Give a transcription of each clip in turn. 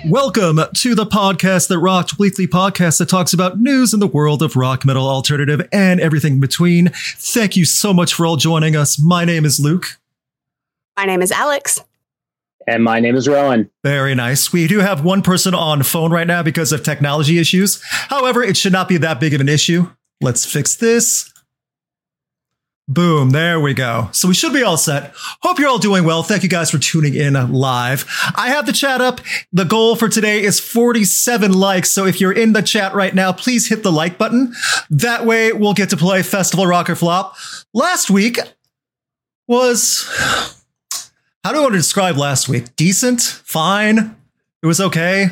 Welcome to the podcast that rocked, weekly podcast that talks about news in the world of rock, metal, alternative, and everything in between. Thank you so much for all joining us. My name is Luke. My name is Alex. And my name is Rowan. Very nice. We do have one person on phone right now because of technology issues. However, it should not be that big of an issue. Let's fix this. Boom, there we go. So we should be all set. Hope you're all doing well. Thank you guys for tuning in live. I have the chat up. The goal for today is 47 likes. So if you're in the chat right now, please hit the like button. That way we'll get to play Festival Rock or Flop. Last week was... How do I want to describe last week? Decent? Fine? It was okay?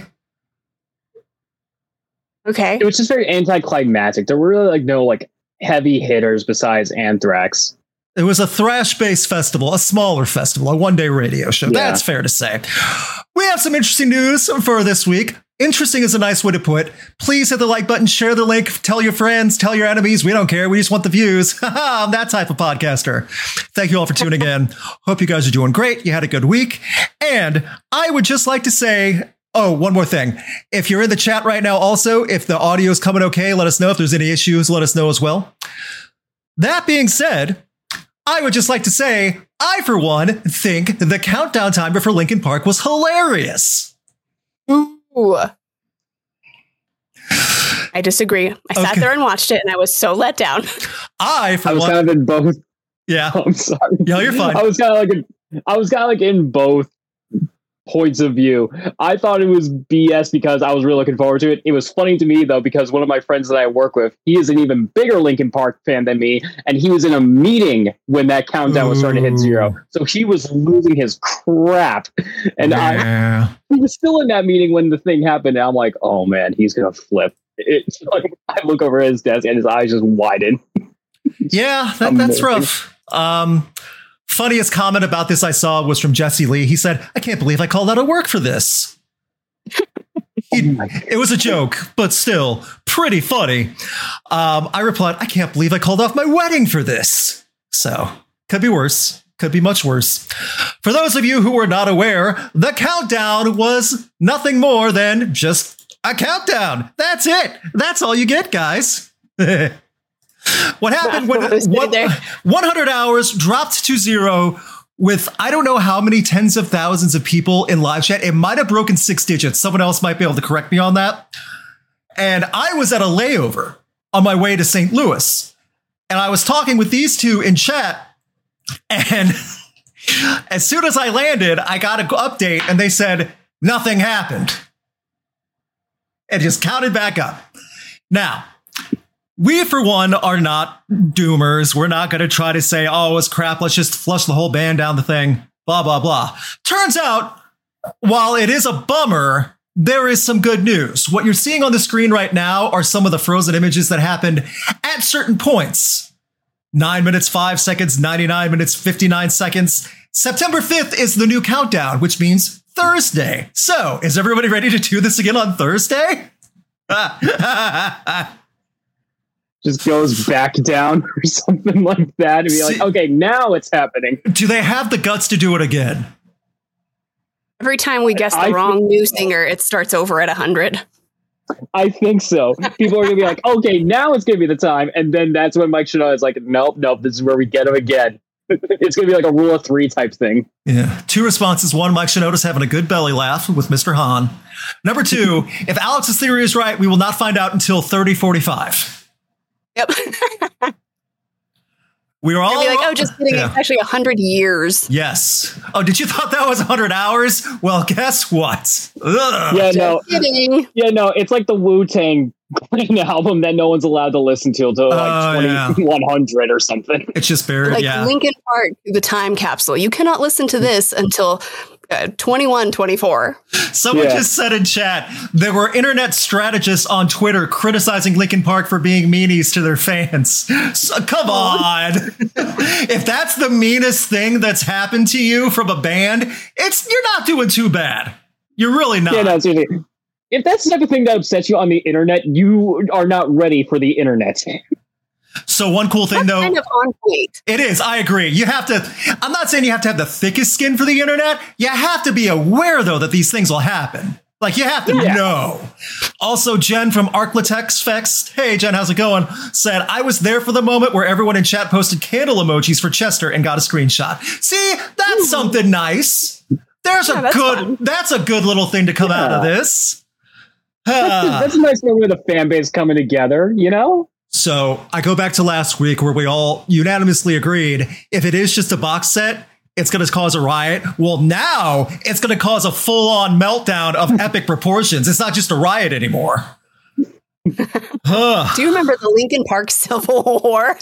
Okay. It was just very anticlimactic. There were really no heavy hitters besides Anthrax. It was a thrash-based festival, a smaller festival, a one-day radio show. Yeah. That's fair to say. We have some interesting news for this week. Interesting is a nice way to put it. Please hit the like button, share the link, tell your friends, tell your enemies. We don't care. We just want the views. I'm that type of podcaster. Thank you all for tuning in. Hope you guys are doing great. You had a good week. And I would just like to say... Oh, one more thing. If you're in the chat right now, also, if the audio is coming okay, let us know. If there's any issues, let us know as well. That being said, I would just like to say, I, for one, think the countdown timer for Linkin Park was hilarious. Ooh. I disagree. I sat there and watched it, and I was so let down. I was kind of in both. Yeah. I'm sorry. Yeah, you're fine. I was kind of in both points of view. I thought it was BS because I was really looking forward to it. It was funny to me though, because one of my friends that I work with, he is an even bigger Linkin Park fan than me, and he was in a meeting when that countdown was starting to hit 0. So he was losing his crap. And he was still in that meeting when the thing happened, and I'm like, oh man, he's gonna flip. It's like I look over at his desk and his eyes just widen. Yeah, that's rough. Funniest comment about this I saw was from Jesse Lee. He said, I can't believe I called out of work for this. It was a joke, but still pretty funny. I replied, I can't believe I called off my wedding for this. So could be worse. Could be much worse. For those of you who were not aware, the countdown was nothing more than just a countdown. That's it. That's all you get, guys. What happened when 100 hours dropped to 0 with I don't know how many tens of thousands of people in live chat? It might have broken 6 digits. Someone else might be able to correct me on that. And I was at a layover on my way to St. Louis. And I was talking with these two in chat. And as soon as I landed, I got an update and they said nothing happened. It just counted back up. Now, we, for one, are not doomers. We're not going to try to say, oh, it's crap. Let's just flush the whole band down the thing. Blah, blah, blah. Turns out, while it is a bummer, there is some good news. What you're seeing on the screen right now are some of the frozen images that happened at certain points. 9 minutes, 5 seconds, 99 minutes, 59 seconds. September 5th is the new countdown, which means Thursday. So, is everybody ready to do this again on Thursday? Just goes back down or something like that and be like, okay, now it's happening. Do they have the guts to do it again? Every time we guess the wrong new singer, it starts over at 100. I think so. People are going to be like, okay, now it's going to be the time. And then that's when Mike Shinoda is like, nope, this is where we get him again. It's going to be like a rule of 3 type thing. Yeah. 2 responses. 1, Mike Shinoda's having a good belly laugh with Mr. Hahn. Number 2, if Alex's theory is right, we will not find out until 30:45. Yep. We were all like, oh, just kidding. Yeah. It's actually 100 years. Yes. Oh, did you thought that was 100 hours? Well, guess what? Ugh. Yeah, no. Kidding. Yeah, no. It's like the Wu-Tang album that no one's allowed to listen to until 2100 or something. It's just buried. Like Linkin Park, the time capsule. You cannot listen to this until 2124. Someone just said in chat there were internet strategists on Twitter criticizing Linkin Park for being meanies to their fans. So, come on. If that's the meanest thing that's happened to you from a band, you're not doing too bad. You're really not. Yeah, no, seriously. If that's the type of thing that upsets you on the internet, you are not ready for the internet. So one cool thing, though, kind of on point. It is. I agree. You have to. I'm not saying you have to have the thickest skin for the internet. You have to be aware, though, that these things will happen. Like, you have to know. Also, Jen from Arklatex Fest, hey, Jen, how's it going? Said, I was there for the moment where everyone in chat posted candle emojis for Chester and got a screenshot. See, that's something nice. That's a good little thing to come out of this. That's a nice way of the fan base coming together, you know? So I go back to last week where we all unanimously agreed if it is just a box set, it's going to cause a riot. Well, now it's going to cause a full-on meltdown of epic proportions. It's not just a riot anymore. Do you remember the Linkin Park Civil War?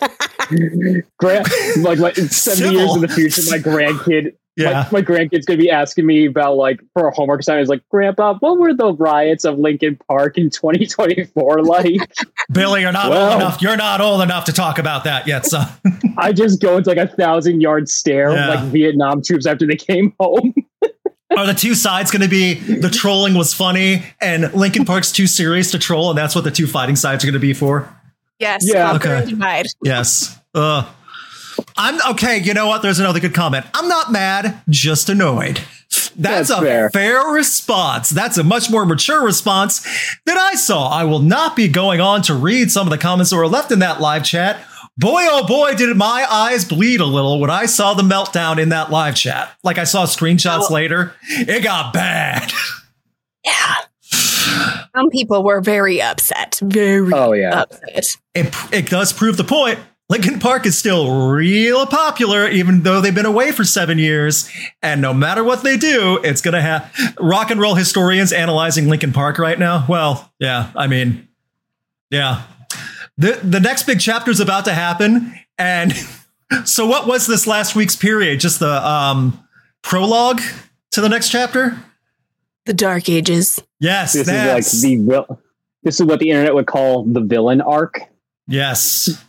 Like 70 years in the future, my grandkid. Yeah. My grandkid's going to be asking me about, like, for a homework assignment, is like, Grandpa, what were the riots of Linkin Park in 2024 like? Billy, you're not old enough. You're not old enough to talk about that yet, son. I just go into like 1,000-yard stare like Vietnam troops after they came home. Are the two sides going to be the trolling was funny and Linkin Park's too serious to troll, and that's what the two fighting sides are going to be for? Yes. Yeah. Okay. Divide. Yes. I'm okay. You know what? There's another good comment. I'm not mad, just annoyed. That's a fair response. That's a much more mature response than I saw. I will not be going on to read some of the comments that were left in that live chat. Boy, oh boy, did my eyes bleed a little when I saw the meltdown in that live chat. Like, I saw screenshots later. It got bad. Yeah. Some people were very upset. Very upset. It does prove the point. Linkin Park is still real popular, even though they've been away for 7 years. And no matter what they do, it's going to have rock and roll historians analyzing Linkin Park right now. Well, yeah, I mean, yeah. The next big chapter is about to happen. And so what was this last week's period? Just the prologue to the next chapter? The Dark Ages. Yes. This is what the internet would call the villain arc. Yes.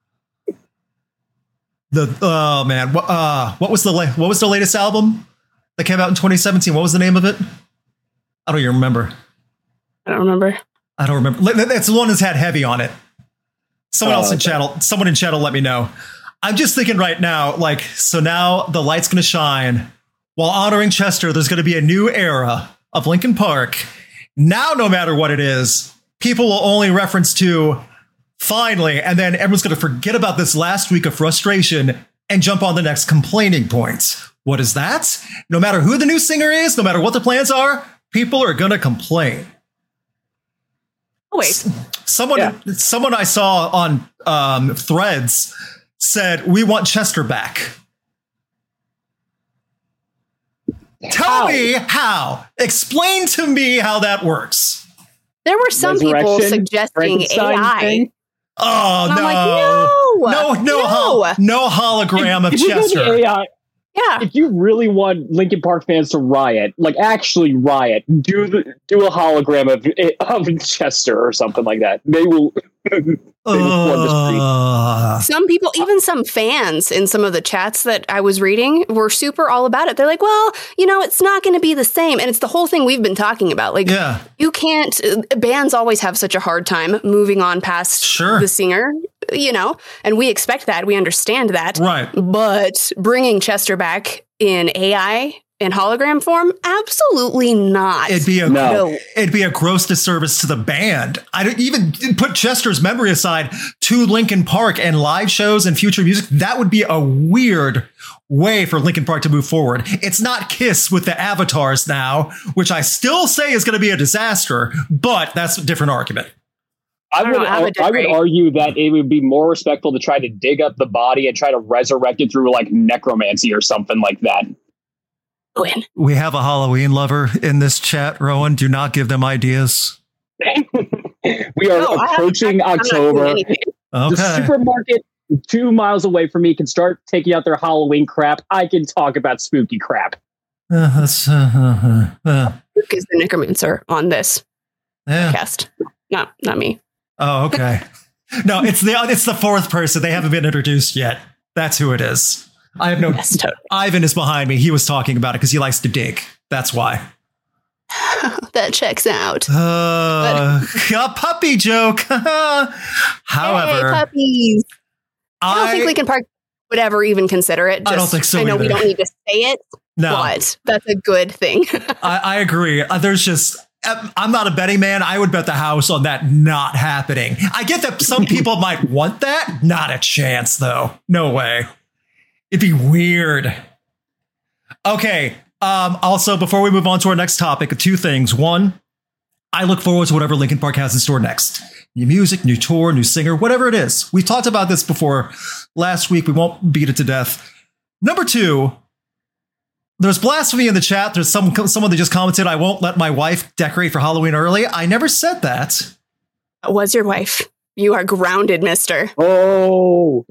What was the latest album that came out in 2017? What was the name of it? I don't even remember. I don't remember. That's the one that's had Heavy on it. Someone in chat will let me know. I'm just thinking right now, like, so now the light's going to shine while honoring Chester. There's going to be a new era of Linkin Park. Now, no matter what it is, people will only reference to finally, and then everyone's going to forget about this last week of frustration and jump on the next complaining point. What is that? No matter who the new singer is, no matter what the plans are, people are going to complain. Oh, wait. Someone I saw on Threads said, we want Chester back. Tell me how. Explain to me how that works. There were some people suggesting AI. Thing? Oh, and no. I'm like, no hologram of Chester. AI, yeah. If you really want Linkin Park fans to riot, like actually riot, do a hologram of Chester or something like that. They will. Some people, even some fans in some of the chats that I was reading, were super all about it. They're like, well, it's not going to be the same. And it's the whole thing we've been talking about. Like, you can't, bands always have such a hard time moving on past the singer, and we expect that. We understand that. Right. But bringing Chester back in AI in hologram form? Absolutely not. It'd be a gross disservice to the band. I don't even put Chester's memory aside, to Linkin Park and live shows and future music. That would be a weird way for Linkin Park to move forward. It's not Kiss with the avatars now, which I still say is going to be a disaster, but that's a different argument. I would argue that it would be more respectful to try to dig up the body and try to resurrect it through like necromancy or something like that. We have a Halloween lover in this chat, Rowan. Do not give them ideas. We are approaching October. Okay. The supermarket 2 miles away from me can start taking out their Halloween crap. I can talk about spooky crap. Luke is the necromancer on this cast. Not me. Oh, okay. No, it's the fourth person. They haven't been introduced yet. That's who it is. I have no. Yes, totally. Ivan is behind me. He was talking about it because he likes to dig. That's why. That checks out. A puppy joke. However, hey, puppies. I don't think Linkin Park would ever even consider it. I don't think so. I know we don't need to say it, no. But that's a good thing. I agree. There's just I'm not a betting man. I would bet the house on that not happening. I get that some people might want that. Not a chance, though. No way. It'd be weird. Okay. Also, before we move on to our next topic, 2 things. One, I look forward to whatever Linkin Park has in store next. New music, new tour, new singer, whatever it is. We've talked about this before last week. We won't beat it to death. Number 2, there's blasphemy in the chat. There's someone that just commented, I won't let my wife decorate for Halloween early. I never said that. Was your wife? You are grounded, mister. Oh.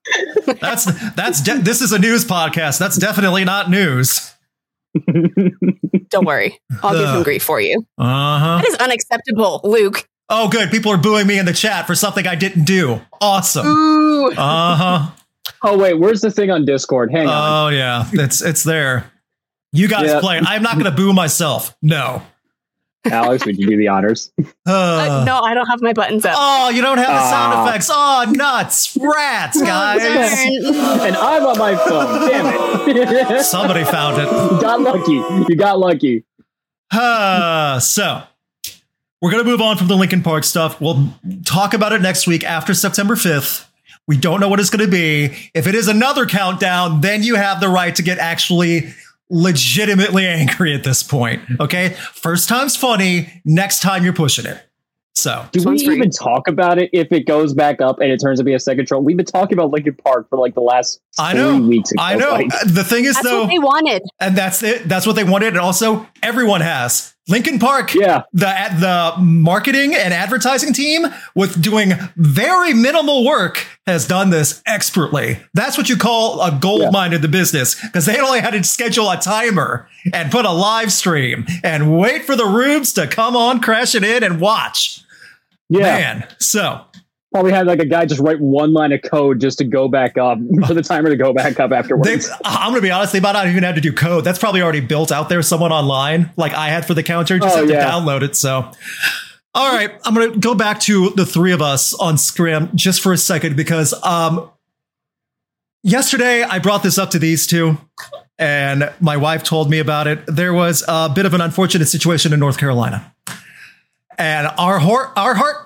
This is a news podcast. That's definitely not news. Don't worry. I'll give him grief for you. Uh-huh. That is unacceptable, Luke. Oh, good. People are booing me in the chat for something I didn't do. Awesome. Ooh. Uh-huh. Oh, wait. Where's the thing on Discord? Hang on. Oh, yeah. It's there. You guys play. I'm not going to boo myself. No. Alex, would you do the honors? No, I don't have my buttons up. Oh, you don't have the sound effects. Oh, nuts. Rats, guys. And I'm on my phone. Damn it. Somebody found it. You got lucky. So, we're going to move on from the Linkin Park stuff. We'll talk about it next week after September 5th. We don't know what it's going to be. If it is another countdown, then you have the right to get actually legitimately angry at this point. Okay. First time's funny. Next time you're pushing it. So do we even talk about it if it goes back up and it turns to be a second troll? We've been talking about Linkin Park for like the last 3 weeks. I know. Like. The thing is, that's though, what they wanted. And that's it. That's what they wanted. And also everyone has. Linkin Park, the marketing and advertising team with doing very minimal work has done this expertly. That's what you call a gold mine in the business, because they only had to schedule a timer and put a live stream and wait for the rubes to come on, crash it in and watch. Yeah. Man, so probably had like a guy just write one line of code just to go back up for the timer to go back up afterwards. I'm going to be honest, they might not even have to do code. That's probably already built out there, someone online, like I had for the counter. Just have to download it. So, all right, I'm going to go back to the 3 of us on Scrim just for a second, because yesterday I brought this up to these 2 and my wife told me about it. There was a bit of an unfortunate situation in North Carolina. And our heart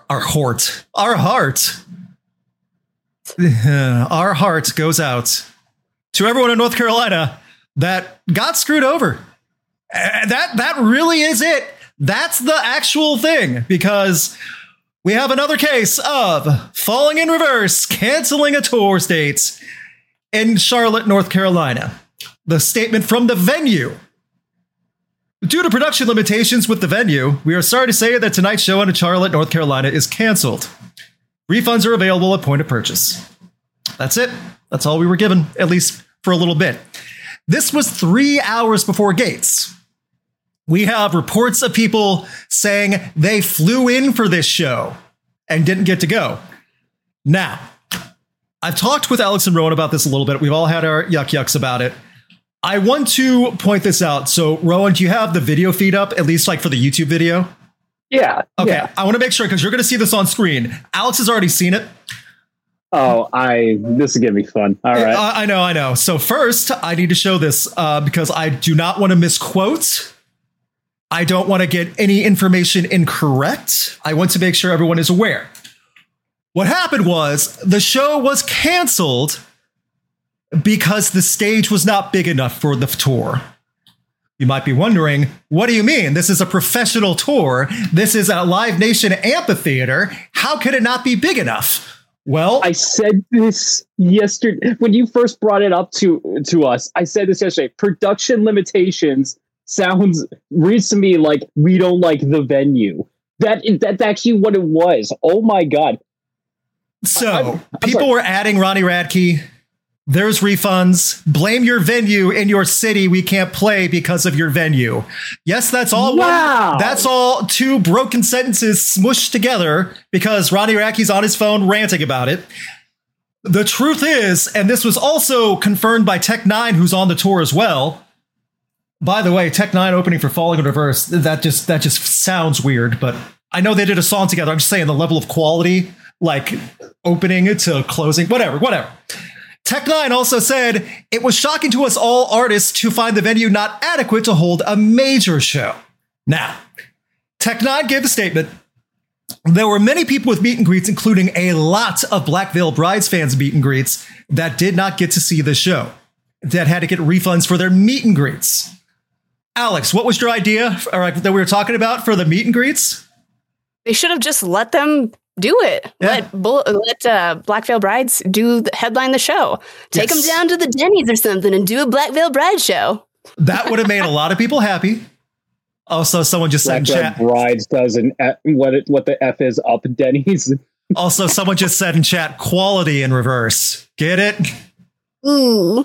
goes out to everyone in North Carolina that got screwed over. That really is it. That's the actual thing, because we have another case of falling in reverse, canceling a tour date in Charlotte, North Carolina. The statement from the venue. Due to production limitations with the venue, we are sorry to say that tonight's show in Charlotte, North Carolina is canceled. Refunds are available at point of purchase. That's it. That's all we were given, at least for a little bit. This was 3 hours before Gates. We have reports of people saying they flew in for this show and didn't get to go. Now, I've talked with Alex and Rowan about this a little bit. We've all had our yucks about it. I want to point this out. So, Rowan, do you have the video feed up, at least like for the YouTube video? Yeah. Okay. Yeah. I want to make sure, because you're going to see this on screen. Alex has already seen it. Oh, this is going to be fun. All right. I know. So first, I need to show this because I do not want to misquote. I don't want to get any information incorrect. I want to make sure everyone is aware. What happened was the show was canceled because the stage was not big enough for the tour. You might be wondering, what do you mean? This is a professional tour. This is a Live Nation amphitheater. How could it not be big enough? Well, I said this yesterday when you first brought it up to us. I said this yesterday. Production limitations reads to me like we don't like the venue. That's actually what it was. Oh my God. So people were adding Ronnie Radke. There's refunds. Blame your venue in your city. We can't play because of your venue. Yes, that's all. Wow. That's all 2 broken sentences smushed together because Ronnie Radke's on his phone ranting about it. The truth is, and this was also confirmed by Tech Nine, who's on the tour as well. By the way, Tech Nine opening for Falling in Reverse. That just sounds weird, but I know they did a song together. I'm just saying the level of quality, like opening it to closing, whatever. Tech Nine also said it was shocking to us all artists to find the venue not adequate to hold a major show. Now, Tech9 gave the statement. There were many people with meet and greets, including a lot of Black Veil Brides fans meet and greets that did not get to see the show, that had to get refunds for their meet and greets. Alex, what was your idea that we were talking about for the meet and greets? They should have just let them do it. Yeah. Let Black Veil Brides headline the show. Take them down to the Denny's or something and do a Black Veil Bride show. That would have made a lot of people happy. Also, someone just said in chat. Brides doesn't what the F is up Denny's. Also, someone just said in chat, quality in reverse. Get it? Ooh.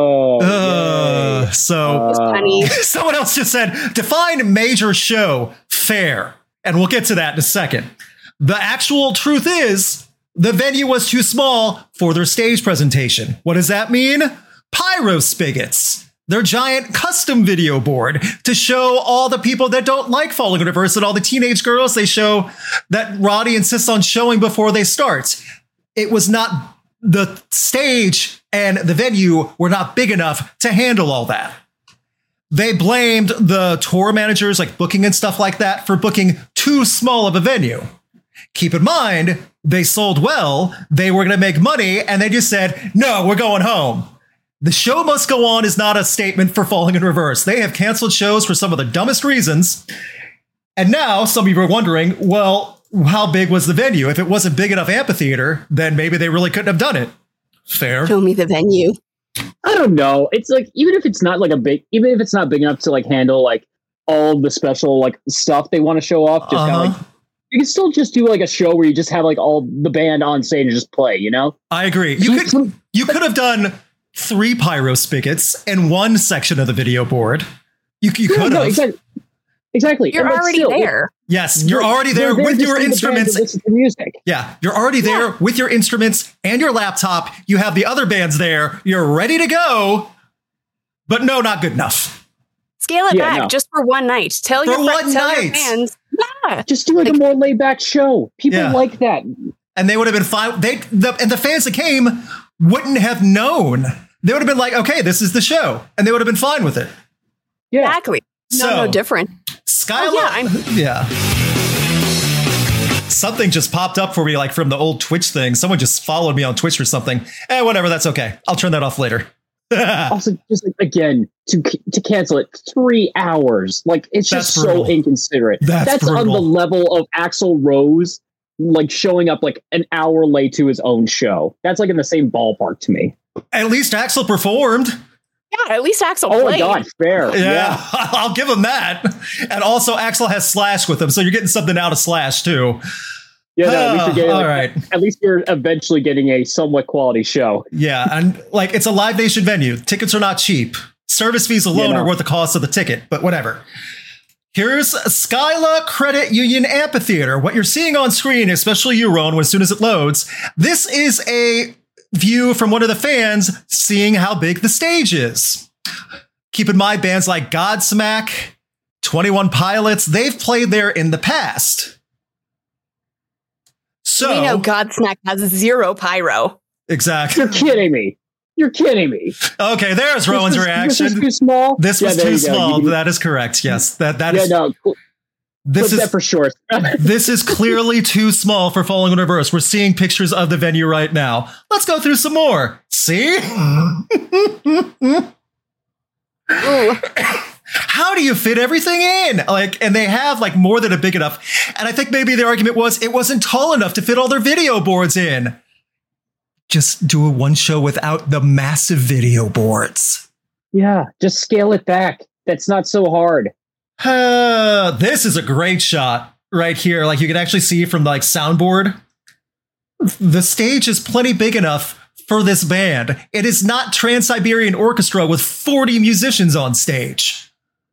Oh. Someone else just said, define major show fair. And we'll get to that in a second. The actual truth is the venue was too small for their stage presentation. What does that mean? Pyro spigots. Their giant custom video board to show all the people that don't like Fallen Universe and all the teenage girls they show that Roddy insists on showing before they start. It was not, the stage and the venue were not big enough to handle all that. They blamed the tour managers, like booking and stuff like that, for booking too small of a venue. Keep in mind, they sold well, they were going to make money, and they just said, no, we're going home. The show must go on is not a statement for Falling in Reverse. They have canceled shows for some of the dumbest reasons. And now some people are wondering, well, how big was the venue? If it wasn't big enough amphitheater, then maybe they really couldn't have done it. Fair. Show me the venue. I don't know. It's like, even if it's not big enough to like handle like all the special like stuff they want to show off, just kind of like, you can still just do like a show where you just have like all the band on stage and just play, you know? I agree. You could have done 3 pyro spigots in one section of the video board. You could have. Exactly. You're already there. Yes, you're already there with your instruments. The music. Yeah, you're already there with your instruments and your laptop. You have the other bands there. You're ready to go. But no, not good enough. Scale it back just for one night. Tell your fans. Yeah. Just do like a more laid back show. People like that. And they would have been fine. And the fans that came wouldn't have known. They would have been like, okay, this is the show. And they would have been fine with it. Yeah. Exactly. No different. Skyla. Yeah. Something just popped up for me, like from the old Twitch thing. Someone just followed me on Twitch or something. Whatever. That's okay. I'll turn that off later. Also, just like, again, to cancel it 3 hours. Like, it's just so inconsiderate. That's on the level of Axl Rose, like showing up like an hour late to his own show. That's like in the same ballpark to me. At least Axl performed. Yeah, at least Axl played. Oh my God, fair. Yeah, I'll give him that. And also Axl has Slash with him, so you're getting something out of Slash too. Yeah, no, at least you're getting, all right. At least you're eventually getting a somewhat quality show. Yeah, and like it's a Live Nation venue. Tickets are not cheap. Service fees alone are worth the cost of the ticket, but whatever. Here's Skyla Credit Union Amphitheater. What you're seeing on screen, especially you, Rowan, as soon as it loads, this is a view from one of the fans seeing how big the stage is. Keep in mind, bands like Godsmack, 21 Pilots, they've played there in the past. So we know Godsmack has 0 pyro. Exactly. You're kidding me. You're kidding me. Okay, there's Rowan's reaction. This was too small. This was too small. That is correct. Yes, that is. No. This is for sure. This is clearly too small for Falling in Reverse. We're seeing pictures of the venue right now. Let's go through some more. See? How do you fit everything in? Like, and they have like more than a big enough. And I think maybe the argument was it wasn't tall enough to fit all their video boards in. Just do a one show without the massive video boards. Yeah, just scale it back. That's not so hard. This is a great shot right here. Like you can actually see from like soundboard. The stage is plenty big enough for this band. It is not Trans-Siberian Orchestra with 40 musicians on stage.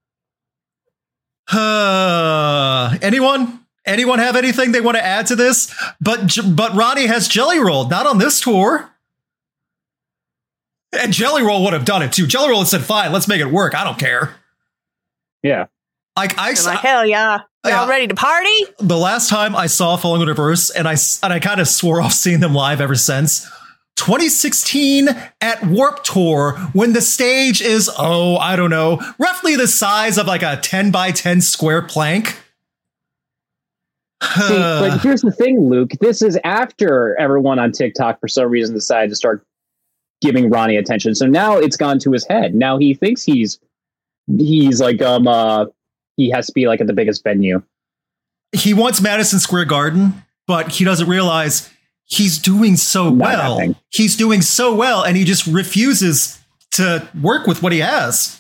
Anyone have anything they want to add to this? But Ronnie has Jelly Roll, not on this tour. And Jelly Roll would have done it too. Jelly Roll had said, fine, let's make it work. I don't care. Yeah. Like hell yeah. Y'all ready to party? The last time I saw Falling in Reverse, and I kind of swore off seeing them live ever since, 2016 at Warped Tour, when the stage is, I don't know, roughly the size of like a 10 by 10 square plank. See, but here's the thing, Luke. This is after everyone on TikTok, for some reason, decided to start giving Ronnie attention. So now it's gone to his head. Now he thinks he's like, he has to be like at the biggest venue. He wants Madison Square Garden, but he doesn't realize he's doing so well. He's doing so well, and he just refuses to work with what he has.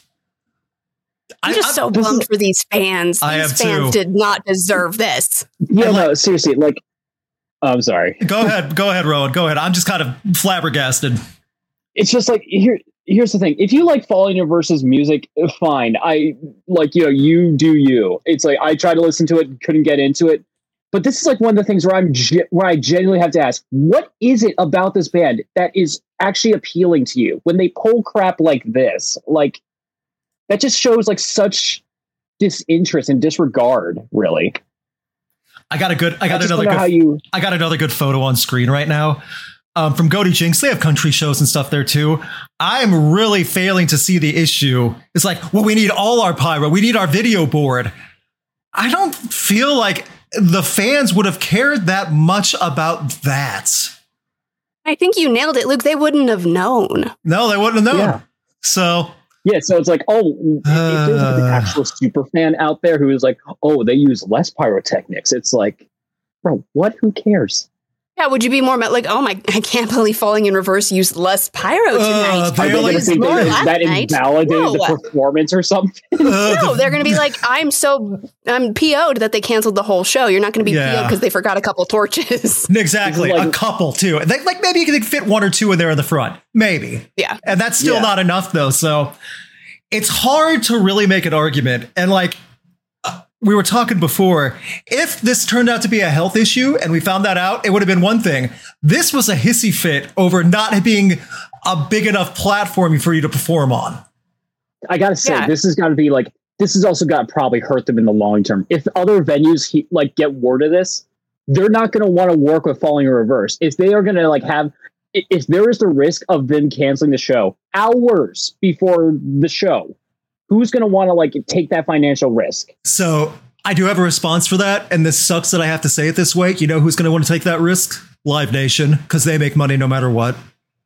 I'm just so bummed for these fans. These fans did not deserve this. Yeah, no, seriously. Like, I'm sorry. Go ahead, Rowan. Go ahead. I'm just kind of flabbergasted. It's just like, here's the thing. If you like Falling Universe's music, fine. I like, you do you. It's like, I tried to listen to it, couldn't get into it. But this is like one of the things where I genuinely have to ask, what is it about this band that is actually appealing to you when they pull crap like this? Like, that just shows like such disinterest and disregard, really. I got another good photo on screen right now. From Goaty Jinx. They have country shows and stuff there too. I'm really failing to see the issue. It's like, well, we need all our pyro. We need our video board. I don't feel like the fans would have cared that much about that. I think you nailed it, Luke. They wouldn't have known. No, they wouldn't have known. Yeah. So it's like, if there's like an actual super fan out there who is like, they use less pyrotechnics. It's like, bro, what? Who cares? Yeah, would you be more like, I can't believe Falling in Reverse used less pyro tonight. Are they going to think that invalidated the performance or something? No, they're going to be like, I'm PO'd that they canceled the whole show. You're not going to be PO'd because they forgot a couple torches. Exactly, like, a couple too. Like maybe you can fit one or two in there in the front, maybe. Yeah, and that's still not enough though. So it's hard to really make an argument. And like, we were talking before, if this turned out to be a health issue and we found that out, it would have been one thing. This was a hissy fit over not being a big enough platform for you to perform on. I got to say, this has got to be like, this has also got to probably hurt them in the long term. If other venues get word of this, they're not going to want to work with Falling in Reverse. If they are going to if there is the risk of them canceling the show hours before the show, who's going to want to take that financial risk? So I do have a response for that. And this sucks that I have to say it this way. You know who's going to want to take that risk? Live Nation, because they make money no matter what.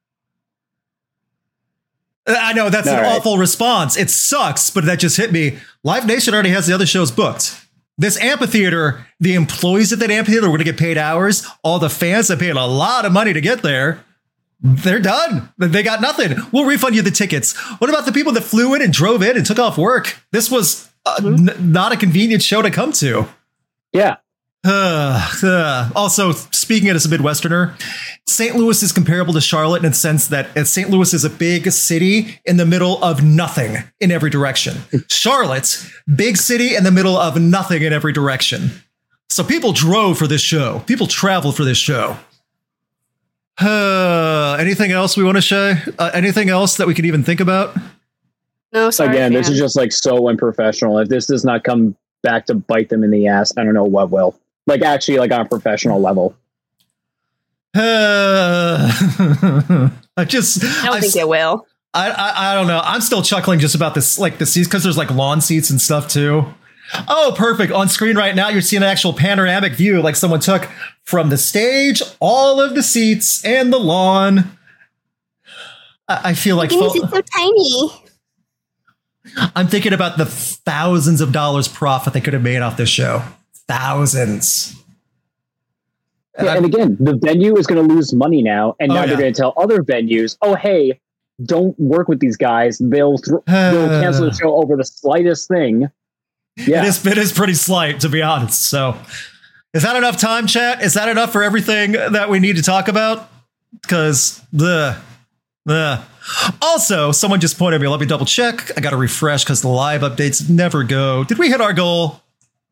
I know that's an awful response. It sucks, but that just hit me. Live Nation already has the other shows booked. This amphitheater, the employees at that amphitheater are going to get paid hours. All the fans that paid a lot of money to get there, they're done. They got nothing. We'll refund you the tickets. What about the people that flew in and drove in and took off work? This was not a convenient show to come to. Yeah. Also, speaking as a Midwesterner, St. Louis is comparable to Charlotte in the sense that St. Louis is a big city in the middle of nothing in every direction. Charlotte, big city in the middle of nothing in every direction. So people drove for this show. People traveled for this show. Anything else we want to share? Anything else that we can even think about? No, sorry. Again, this is just so unprofessional. If this does not come back to bite them in the ass, I don't know what will. Actually, on a professional level. I don't think it will. I don't know. I'm still chuckling just about this, the seats, because there's lawn seats and stuff too. Oh, perfect. On screen right now, you're seeing an actual panoramic view, like someone took from the stage, all of the seats and the lawn. I feel like it's so tiny. I'm thinking about the thousands of dollars profit they could have made off this show. Thousands. And again, the venue is going to lose money now. And now they're going to tell other venues, hey, don't work with these guys. They'll cancel the show over the slightest thing. Yeah, it is pretty slight, to be honest. So is that enough time, chat? Is that enough for everything that we need to talk about? Because also, someone just pointed at me. Let me double check. I got to refresh because the live updates never go. Did we hit our goal?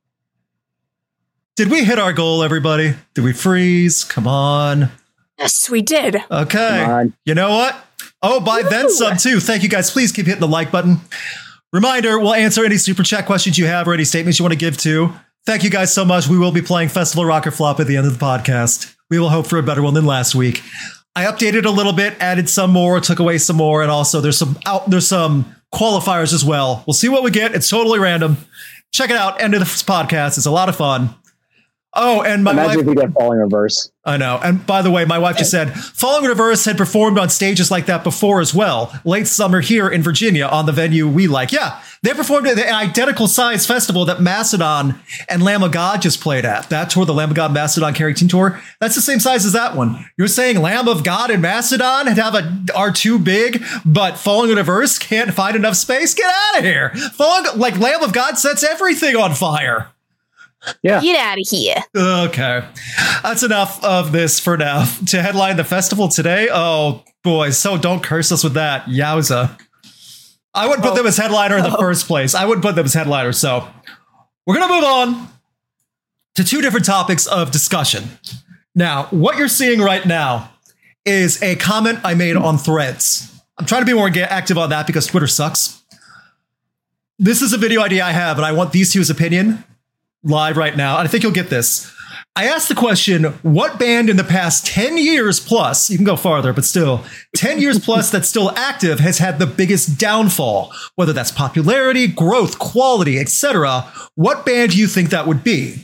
Did we hit our goal, everybody? Did we freeze? Come on. Yes, we did. Okay. You know what? Oh, by then some too. Thank you guys. Please keep hitting the like button. Reminder, we'll answer any super chat questions you have or any statements you want to give to. Thank you guys so much. We will be playing Festival Rock or Flop at the end of the podcast. We will hope for a better one than last week. I updated a little bit, added some more, took away some more, and also there's some qualifiers as well. We'll see what we get. It's totally random. Check it out. End of this podcast. It's a lot of fun. Oh, and my Imagine wife, if we get Falling Reverse. I know. And by the way, my wife just said Falling Reverse had performed on stages like that before as well. Late summer here in Virginia on the venue we like. Yeah, they performed at the identical size festival that Mastodon and Lamb of God just played at. That tour, the Lamb of God Mastodon Carrington tour, that's the same size as that one. You're saying Lamb of God and Mastodon are too big, but Falling Reverse can't find enough space? Get out of here. Lamb of God sets everything on fire. Yeah. Get out of here. Okay. That's enough of this for now. To headline the festival today? Oh, boy. So don't curse us with that. Yowza. I wouldn't put them as headliner in the first place. I wouldn't put them as headliner. So we're going to move on to two different topics of discussion. Now, what you're seeing right now is a comment I made on Threads. I'm trying to be more active on that because Twitter sucks. This is a video idea I have, and I want these two's opinion live right now. And I think you'll get this. I asked the question, what band in the past 10 years plus, you can go farther, but still 10 years plus that's still active has had the biggest downfall, whether that's popularity, growth, quality, etc. What band do you think that would be?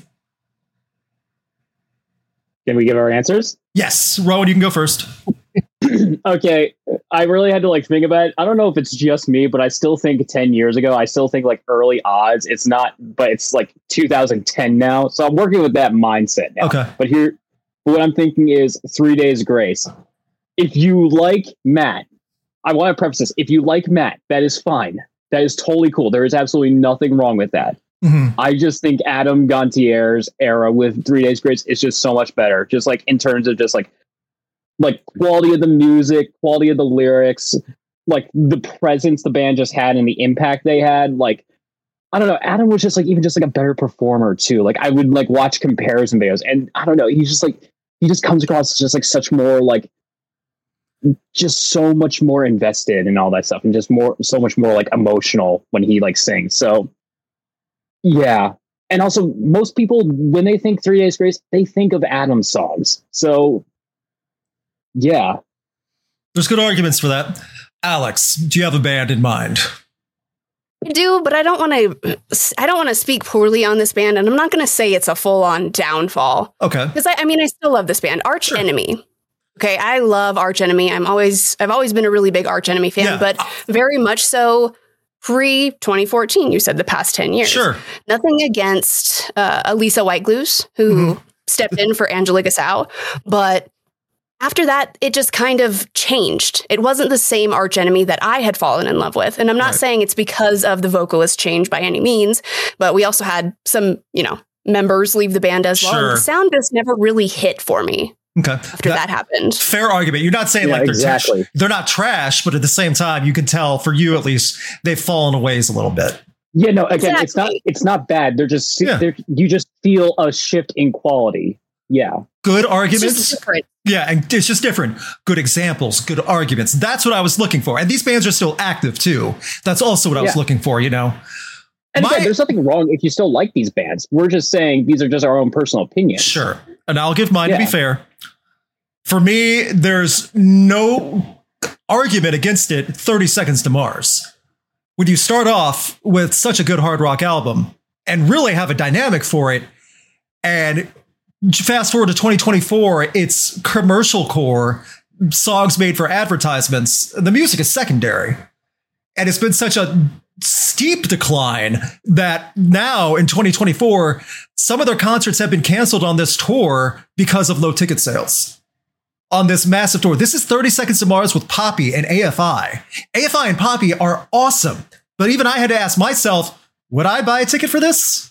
Can we give our answers? Yes. Rowan, you can go first. Okay, I really had to think about it. I don't know if it's just me, but I still think 10 years ago, I still think early odds. It's not, but it's 2010 now. So I'm working with that mindset now. Okay. But what I'm thinking is 3 Days Grace. If you like Matt, I want to preface this. If you like Matt, that is fine. That is totally cool. There is absolutely nothing wrong with that. Mm-hmm. I just think Adam Gontier's era with 3 Days Grace is just so much better. Just in terms of just quality of the music, quality of the lyrics, the presence the band just had and the impact they had. I don't know. Adam was just even just a better performer too. I would watch comparison videos, and I don't know. He's just he just comes across as just such more just so much more invested in all that stuff, and just so much more emotional when he sings. So yeah. And also most people, when they think 3 Days Grace, they think of Adam's songs. So yeah. There's good arguments for that. Alex, do you have a band in mind? I do, but I don't want to speak poorly on this band, and I'm not going to say it's a full-on downfall. Okay. Because I still love this band, Arch Enemy. Okay, I love Arch Enemy. I've always been a really big Arch Enemy fan, but very much so pre-2014. You said the past 10 years. Sure. Nothing against Elisa Whiteglues, who stepped in for Angelica Sao, but after that, it just kind of changed. It wasn't the same Arch Enemy that I had fallen in love with. And I'm not saying it's because of the vocalist change by any means, but we also had some, members leave the band as well. And the sound just never really hit for me. Okay. After that happened. Fair argument. You're not saying they're not trash, but at the same time, you can tell, for you at least, they've fallen a ways a little bit. Yeah, no, again, it's not bad. They're just, you just feel a shift in quality. Yeah. Good arguments. It's just different. Yeah, and it's just different. Good examples, good arguments. That's what I was looking for. And these bands are still active too. That's also what I was looking for, And again, there's nothing wrong if you still like these bands. We're just saying these are just our own personal opinions. Sure. And I'll give mine to be fair. For me, there's no argument against it. 30 Seconds to Mars. When you start off with such a good hard rock album and really have a dynamic for it, and fast forward to 2024, it's commercial core, songs made for advertisements. The music is secondary. And it's been such a steep decline that now in 2024, some of their concerts have been canceled on this tour because of low ticket sales. On this massive tour. This is 30 Seconds to Mars with Poppy and AFI. AFI and Poppy are awesome. But even I had to ask myself, would I buy a ticket for this?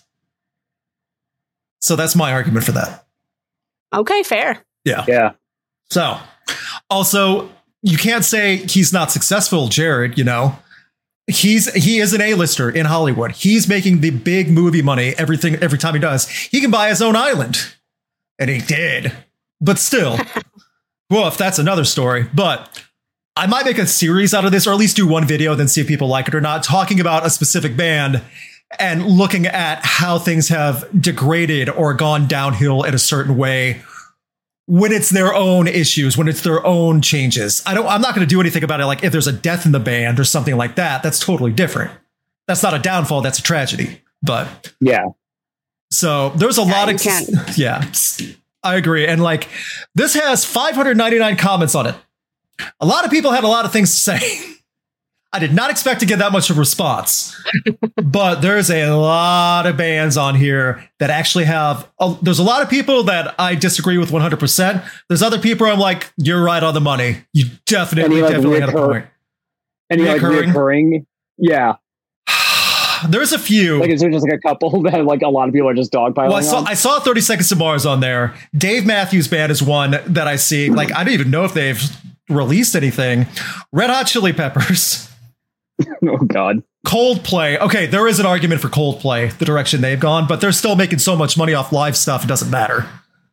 So that's my argument for that. Okay, fair. Yeah. Yeah. So also, you can't say he's not successful, Jared, He is an A-lister in Hollywood. He's making the big movie money every time he does. He can buy his own island. And he did. But still, woof, that's another story. But I might make a series out of this, or at least do one video, then see if people like it or not, talking about a specific band and looking at how things have degraded or gone downhill in a certain way when it's their own issues, when it's their own changes. I'm not going to do anything about it. If there's a death in the band or something like that, that's totally different. That's not a downfall. That's a tragedy. But yeah. So there's a lot of, yeah, I agree. And like, this has 599 comments on it. A lot of people had a lot of things to say. I did not expect to get that much of a response, but there's a lot of bands on here that actually have, there's a lot of people that I disagree with 100%. There's other people I'm like, you're right on the money. You definitely had a point. Any like reoccurring? Yeah. There's a few. Like, is there just like a couple that like a lot of people are just dogpiling? Well, I saw 30 Seconds to Mars on there. Dave Matthews Band is one that I see. Like, I don't even know if they've released anything. Red Hot Chili Peppers. Oh, God. Coldplay. Okay, there is an argument for Coldplay, the direction they've gone, but they're still making so much money off live stuff, it doesn't matter.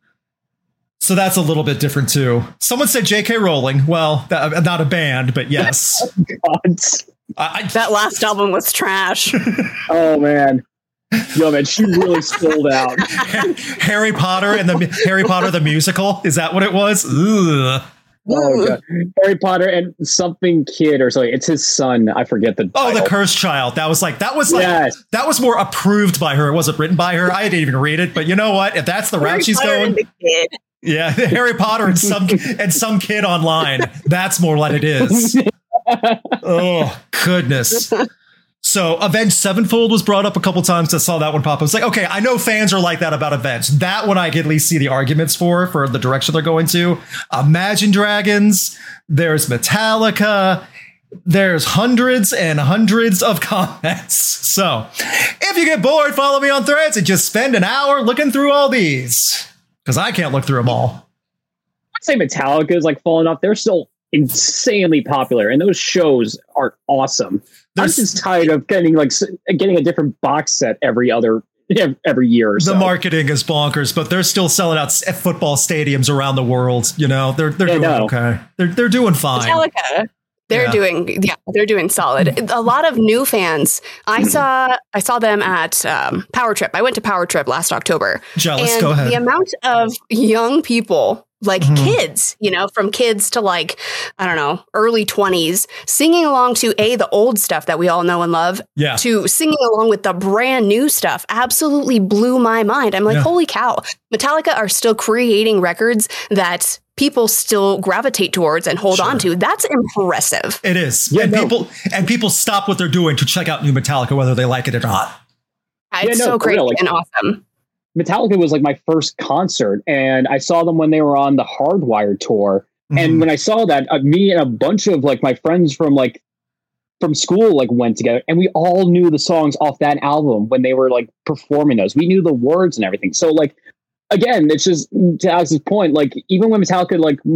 So that's a little bit different, too. Someone said J.K. Rowling. Well, not a band, but yes. Oh, God. That last album was trash. Oh, man. Yo, man, she really sold out. Harry Potter and Harry Potter the musical. Is that what it was? Ugh. Oh, God. Harry Potter and something kid or something. It's his son. I forget the title. Oh, the Cursed Child. That was yes. That was more approved by her. It wasn't written by her. I didn't even read it. But you know what? If that's the route she's going, yeah, Harry Potter and some kid online. That's more like it is. Oh, goodness. So Avenged Sevenfold was brought up a couple times. I saw that one pop up. I was like, okay, I know fans are like that about Avenged. That one I can at least see the arguments for the direction they're going to. Imagine Dragons. There's Metallica. There's hundreds and hundreds of comments. So if you get bored, follow me on Threads and just spend an hour looking through all these, because I can't look through them all. I'd say Metallica is like falling off. They're still insanely popular, and those shows are awesome. I'm just tired of getting a different box set every year or so. The marketing is bonkers, but they're still selling out football stadiums around the world. You know, they're doing okay. They're doing fine. Metallica, they're doing solid. A lot of new fans. I saw them at Power Trip. I went to Power Trip last October. Jealous. And go ahead. The amount of young people, like kids, from kids to like, I don't know, early 20s, singing along to the old stuff that we all know and love, to singing along with the brand new stuff, absolutely blew my mind. I'm like, holy cow, Metallica are still creating records that people still gravitate towards and hold on to. That's impressive. It is. Yeah, and people stop what they're doing to check out new Metallica, whether they like it or not. It's so crazy and awesome. Metallica was like my first concert, and I saw them when they were on the Hardwired tour. Mm-hmm. And when I saw that, me and a bunch of like my friends from school like went together, and we all knew the songs off that album when they were like performing those. We knew the words and everything. So like, again, it's just to Alex's point, like even when Metallica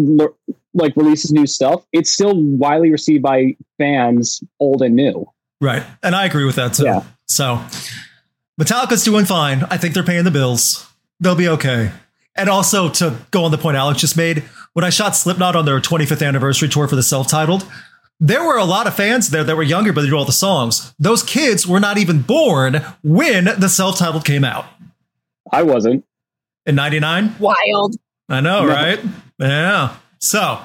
like releases new stuff, it's still widely received by fans, old and new. Right, and I agree with that too. Yeah. So Metallica's doing fine. I think they're paying the bills. They'll be okay. And also, to go on the point Alex just made, when I shot Slipknot on their 25th anniversary tour for the self-titled, there were a lot of fans there that were younger, but they knew all the songs. Those kids were not even born when the self-titled came out. I wasn't. In 99? Wild. I know, right? Yeah. So,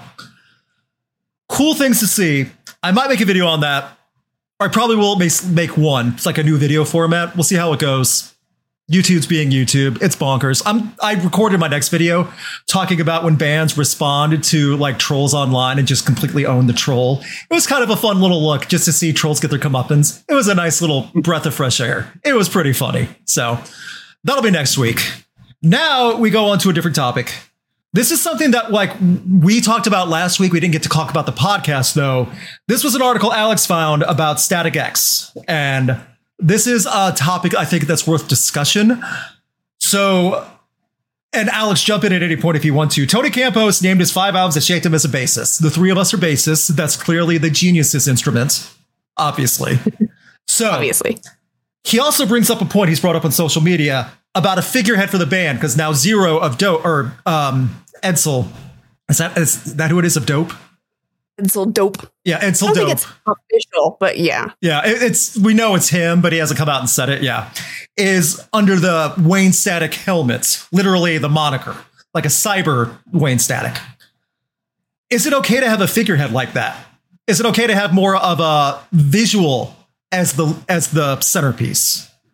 cool things to see. I might make a video on that. I probably will make one. It's like a new video format. We'll see how it goes. YouTube's being YouTube. It's bonkers. I recorded my next video talking about when bands responded to like trolls online and just completely owned the troll. It was kind of a fun little look just to see trolls get their comeuppance. It was a nice little breath of fresh air. It was pretty funny. So that'll be next week. Now we go on to a different topic. This is something that like we talked about last week. We didn't get to talk about the podcast, though. This was an article Alex found about Static X. And this is a topic I think that's worth discussion. So, and Alex, jump in at any point if you want to. Tony Campos named his 5 albums that shaped him as a bassist. The 3 of us are bassists. That's clearly the genius's instrument, obviously. So, obviously. He also brings up a point he's brought up on social media about a figurehead for the band, because now Zero of Dope, or Edsel, is that who it is of Dope? Edsel Dope. Yeah, Edsel Dope. I don't Dope. think it's official, but yeah. Yeah, we know it's him, but he hasn't come out and said it. Yeah, is under the Wayne Static helmet, literally the moniker, like a cyber Wayne Static. Is it okay to have a figurehead like that? Is it okay to have more of a visual as the centerpiece?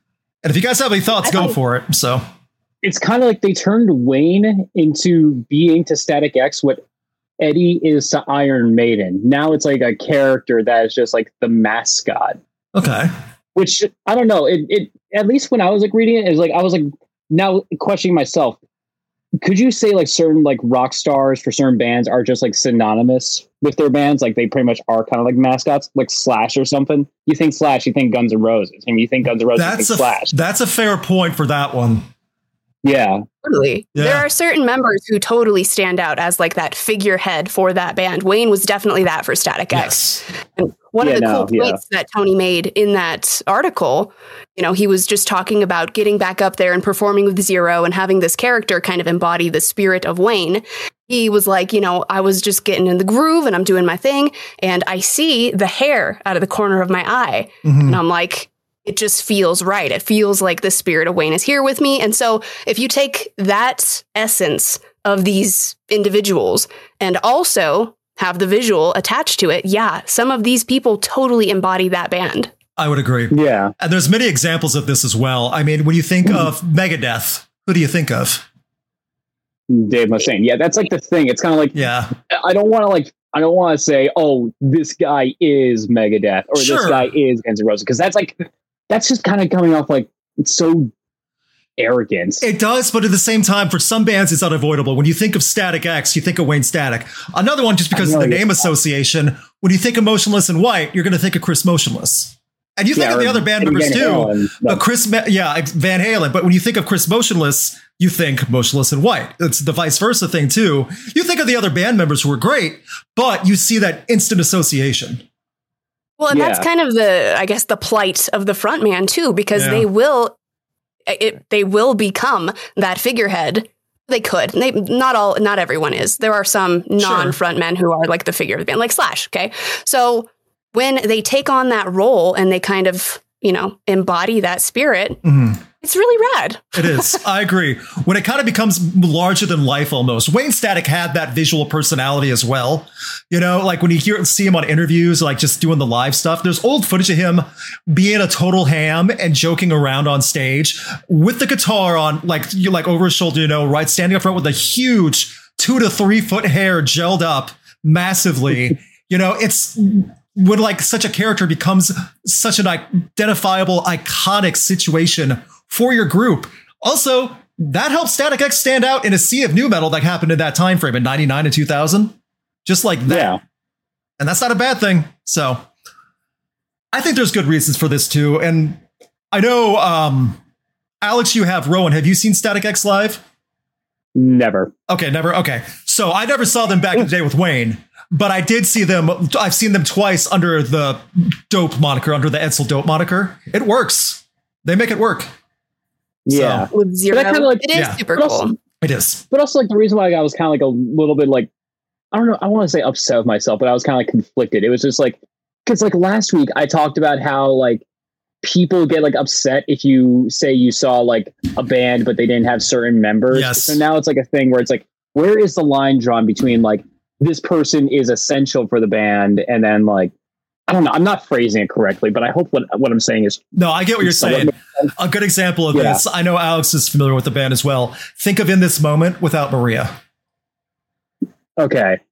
And if you guys have any thoughts, go for it. So it's kind of like they turned Wayne into being to Static X what Eddie is to Iron Maiden. Now it's like a character that is just like the mascot. Okay. Which I don't know. It at least when I was like reading it, is like I was like now questioning myself. Could you say like certain like rock stars for certain bands are just like synonymous with their bands? Like they pretty much are kind of like mascots, like Slash or something. You think Slash, you think Guns N' Roses. I mean, you think Guns N' Roses, you think Slash. That's a fair point for that one. Yeah. Totally. Yeah. There are certain members who totally stand out as like that figurehead for that band. Wayne was definitely that for Static X. Yes. And one of the cool points that Tony made in that article, you know, he was just talking about getting back up there and performing with Zero and having this character kind of embody the spirit of Wayne. He was like, you know, I was just getting in the groove and I'm doing my thing. And I see the hair out of the corner of my eye. Mm-hmm. And I'm like, it just feels right. It feels like the spirit of Wayne is here with me. And so if you take that essence of these individuals and also have the visual attached to it, yeah, some of these people totally embody that band. I would agree. Yeah. And there's many examples of this as well. I mean, when you think of Megadeth, who do you think of? Dave Mustaine. Yeah, that's like the thing. It's kind of like, yeah, I don't want to say, oh, this guy is Megadeth or this guy is Guns N' Roses, because that's just kind of coming off like it's so arrogant. It does, but at the same time, for some bands, it's unavoidable. When you think of Static X, you think of Wayne Static. Another one, just because of the name association, when you think of Motionless in White, you're going to think of Chris Motionless. And you think of the other band members too, but Van Halen. But when you think of Chris Motionless, you think Motionless in White. It's the vice versa thing too. You think of the other band members who were great, but you see that instant association. Well, and that's kind of the plight of the frontman too, because they will become that figurehead. They could. Not everyone is. There are some non-frontmen who are like the figure of the band, like Slash. Okay, so when they take on that role and they kind of, you know, embody that spirit, it's really rad. It is. I agree. When it kind of becomes larger than life almost. Wayne Static had that visual personality as well. You know, like when you see him on interviews, like just doing the live stuff, there's old footage of him being a total ham and joking around on stage with the guitar on, like over his shoulder, you know, right, standing up front with a huge 2 to 3 foot hair gelled up massively. You know, it's when like such a character becomes such an identifiable, iconic situation for your group. Also, that helped Static X stand out in a sea of new metal that happened in that time frame in 99 and 2000. Just like that. Yeah. And that's not a bad thing. So I think there's good reasons for this too. And I know, Alex, you have. Rowan, have you seen Static X live? Never. Okay, never. Okay. So I never saw them back in the day with Wayne, but I did see them. I've seen them twice under the Dope moniker, under the Edsel Dope moniker. It works. They make it work. Yeah. So, with Zero, it is super cool. It is. But also, like, the reason why I was kind of like a little bit like, I don't know, I want to say upset with myself, but I was kind of like conflicted. It was just like, because like last week I talked about how like people get like upset if you say you saw like a band, but they didn't have certain members. Yes. So now it's like a thing where it's like, where is the line drawn between like, this person is essential for the band, and then like, I don't know, I'm not phrasing it correctly, but I hope what I'm saying is... No, I get what you're saying. A good example of this, I know Alex is familiar with the band as well. Think of In This Moment without Maria. Okay.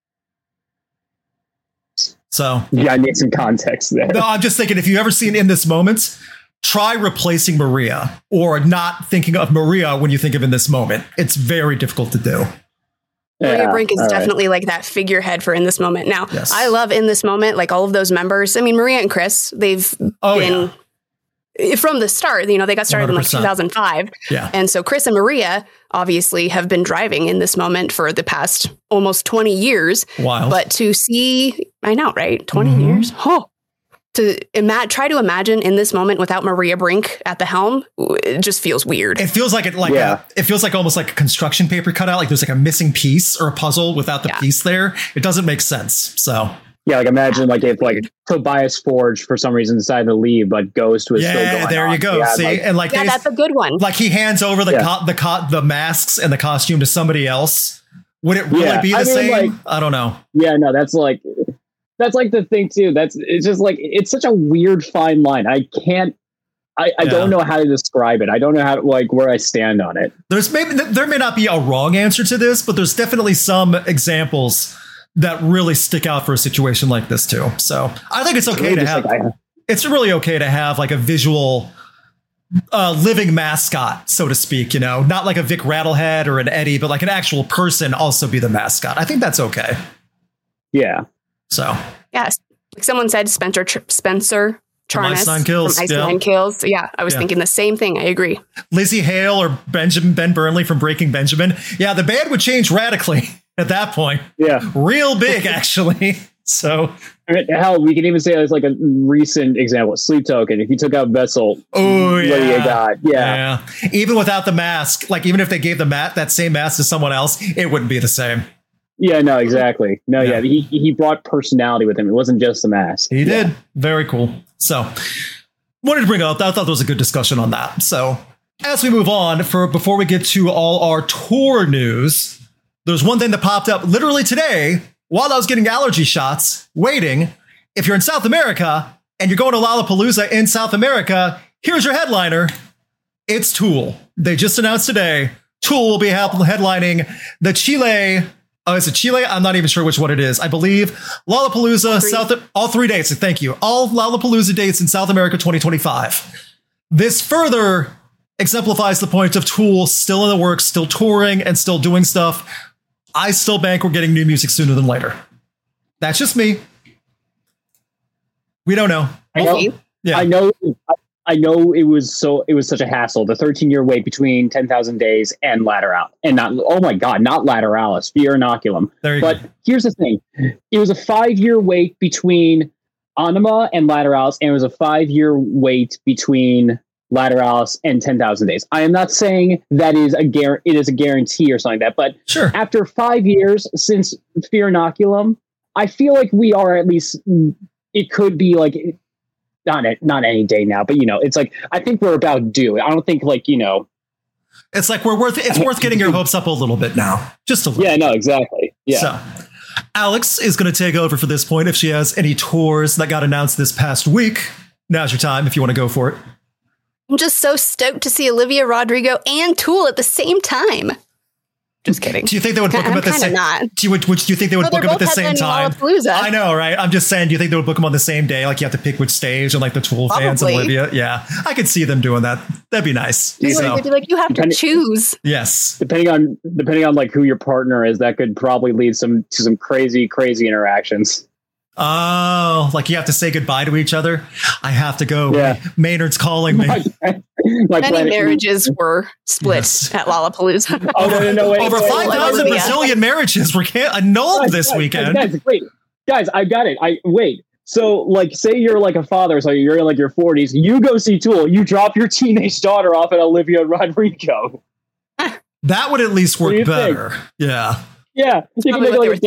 So... Yeah, I need some context there. No, I'm just thinking, if you've ever seen In This Moment, try replacing Maria, or not thinking of Maria when you think of In This Moment. It's very difficult to do. Maria Brink is definitely like that figurehead for In This Moment. Now, I love In This Moment, like all of those members. I mean, Maria and Chris, they've been from the start, you know, they got started 100%. In like 2005. Yeah. And so Chris and Maria obviously have been driving In This Moment for the past almost 20 years. Wild. But to see, I know, right? 20 years. Oh. To try to imagine In This Moment without Maria Brink at the helm, it just feels weird. It feels like it feels like almost like a construction paper cutout. Like there's like a missing piece or a puzzle without the piece there. It doesn't make sense. So yeah, like imagine like if like Tobias Forge for some reason decided to leave, but Ghost was still going there on. You go. See, like, and like that's a good one. Like he hands over the masks and the costume to somebody else. Would it really be the same? Like, I don't know. Yeah, no, that's like the thing too. It's just like, it's such a weird fine line. I can't I don't know how to describe it. I don't know how where I stand on it. There may not be a wrong answer to this, but there's definitely some examples that really stick out for a situation like this too. So I think it's okay to have. It's really okay to have like a visual, living mascot, so to speak. Not like a Vic Rattlehead or an Eddie, but like an actual person also be the mascot. I think that's okay. Yeah. So yes, like someone said, Spencer Charnas from Ice Nine Kills. Yeah, I was thinking the same thing. I agree. Lizzie Hale or Ben Burnley from Breaking Benjamin. Yeah, the band would change radically at that point. Yeah, real big actually. So hell, we can even say it's like a recent example. Sleep Token. If you took out Vessel, what do you got? Yeah. Even without the mask, like even if they gave that same mask to someone else, it wouldn't be the same. Yeah, no, exactly. No, yeah. He brought personality with him. It wasn't just the mask. He did. Very cool. So wanted to bring up, I thought there was a good discussion on that. So as we move on, before we get to all our tour news, there's one thing that popped up literally today while I was getting allergy shots, waiting. If you're in South America and you're going to Lollapalooza in South America, here's your headliner. It's Tool. They just announced today, Tool will be headlining the Chile. Oh, is it Chile? I'm not even sure which one it is. I believe Lollapalooza, all 3 dates. Thank you. All Lollapalooza dates in South America 2025. This further exemplifies the point of Tool still in the works, still touring and still doing stuff. I still bank we're getting new music sooner than later. That's just me. We don't know. I know it was such a hassle. The 13-year wait between 10,000 Days and Lateralis, and not Lateralis, Fear Inoculum. But here's the thing: it was a 5-year wait between Anima and Lateralis, and it was a 5-year wait between Lateralis and 10,000 Days. I am not saying that it is a guarantee or something like that, but sure. After 5 years since Fear Inoculum, I feel like we are at least. It could be like. Not any day now, but it's like I think we're about due. I don't think it's like it's worth getting your hopes up a little bit now, just a little. Yeah, no, exactly. Yeah. So Alex is going to take over for this point if she has any tours that got announced this past week. Now's your time if you want to go for it. I'm just so stoked to see Olivia Rodrigo and Tool at the same time. Just kidding. Do you think they would book them at the same time? Do you think they would book them at the same time? I know, right? I'm just saying, do you think they would book them on the same day? Like you have to pick which stage and like the Tool fans and Olivia? Yeah, I could see them doing that. That'd be nice. They'd be like, you have to choose. Yes. Depending on like who your partner is, that could probably lead to some crazy interactions. Oh, like you have to say goodbye to each other. I have to go. Yeah. Maynard's calling me. Many marriages were split at Lollapalooza. Oh no! Wait, over 5,000 Brazilian marriages were annulled this weekend. Guys, I got it. Wait. So, like, say you're like a father, so you're in like your 40s. You go see Tool. You drop your teenage daughter off at Olivia Rodrigo. That would at least work better. Think? Yeah. Yeah, you can make like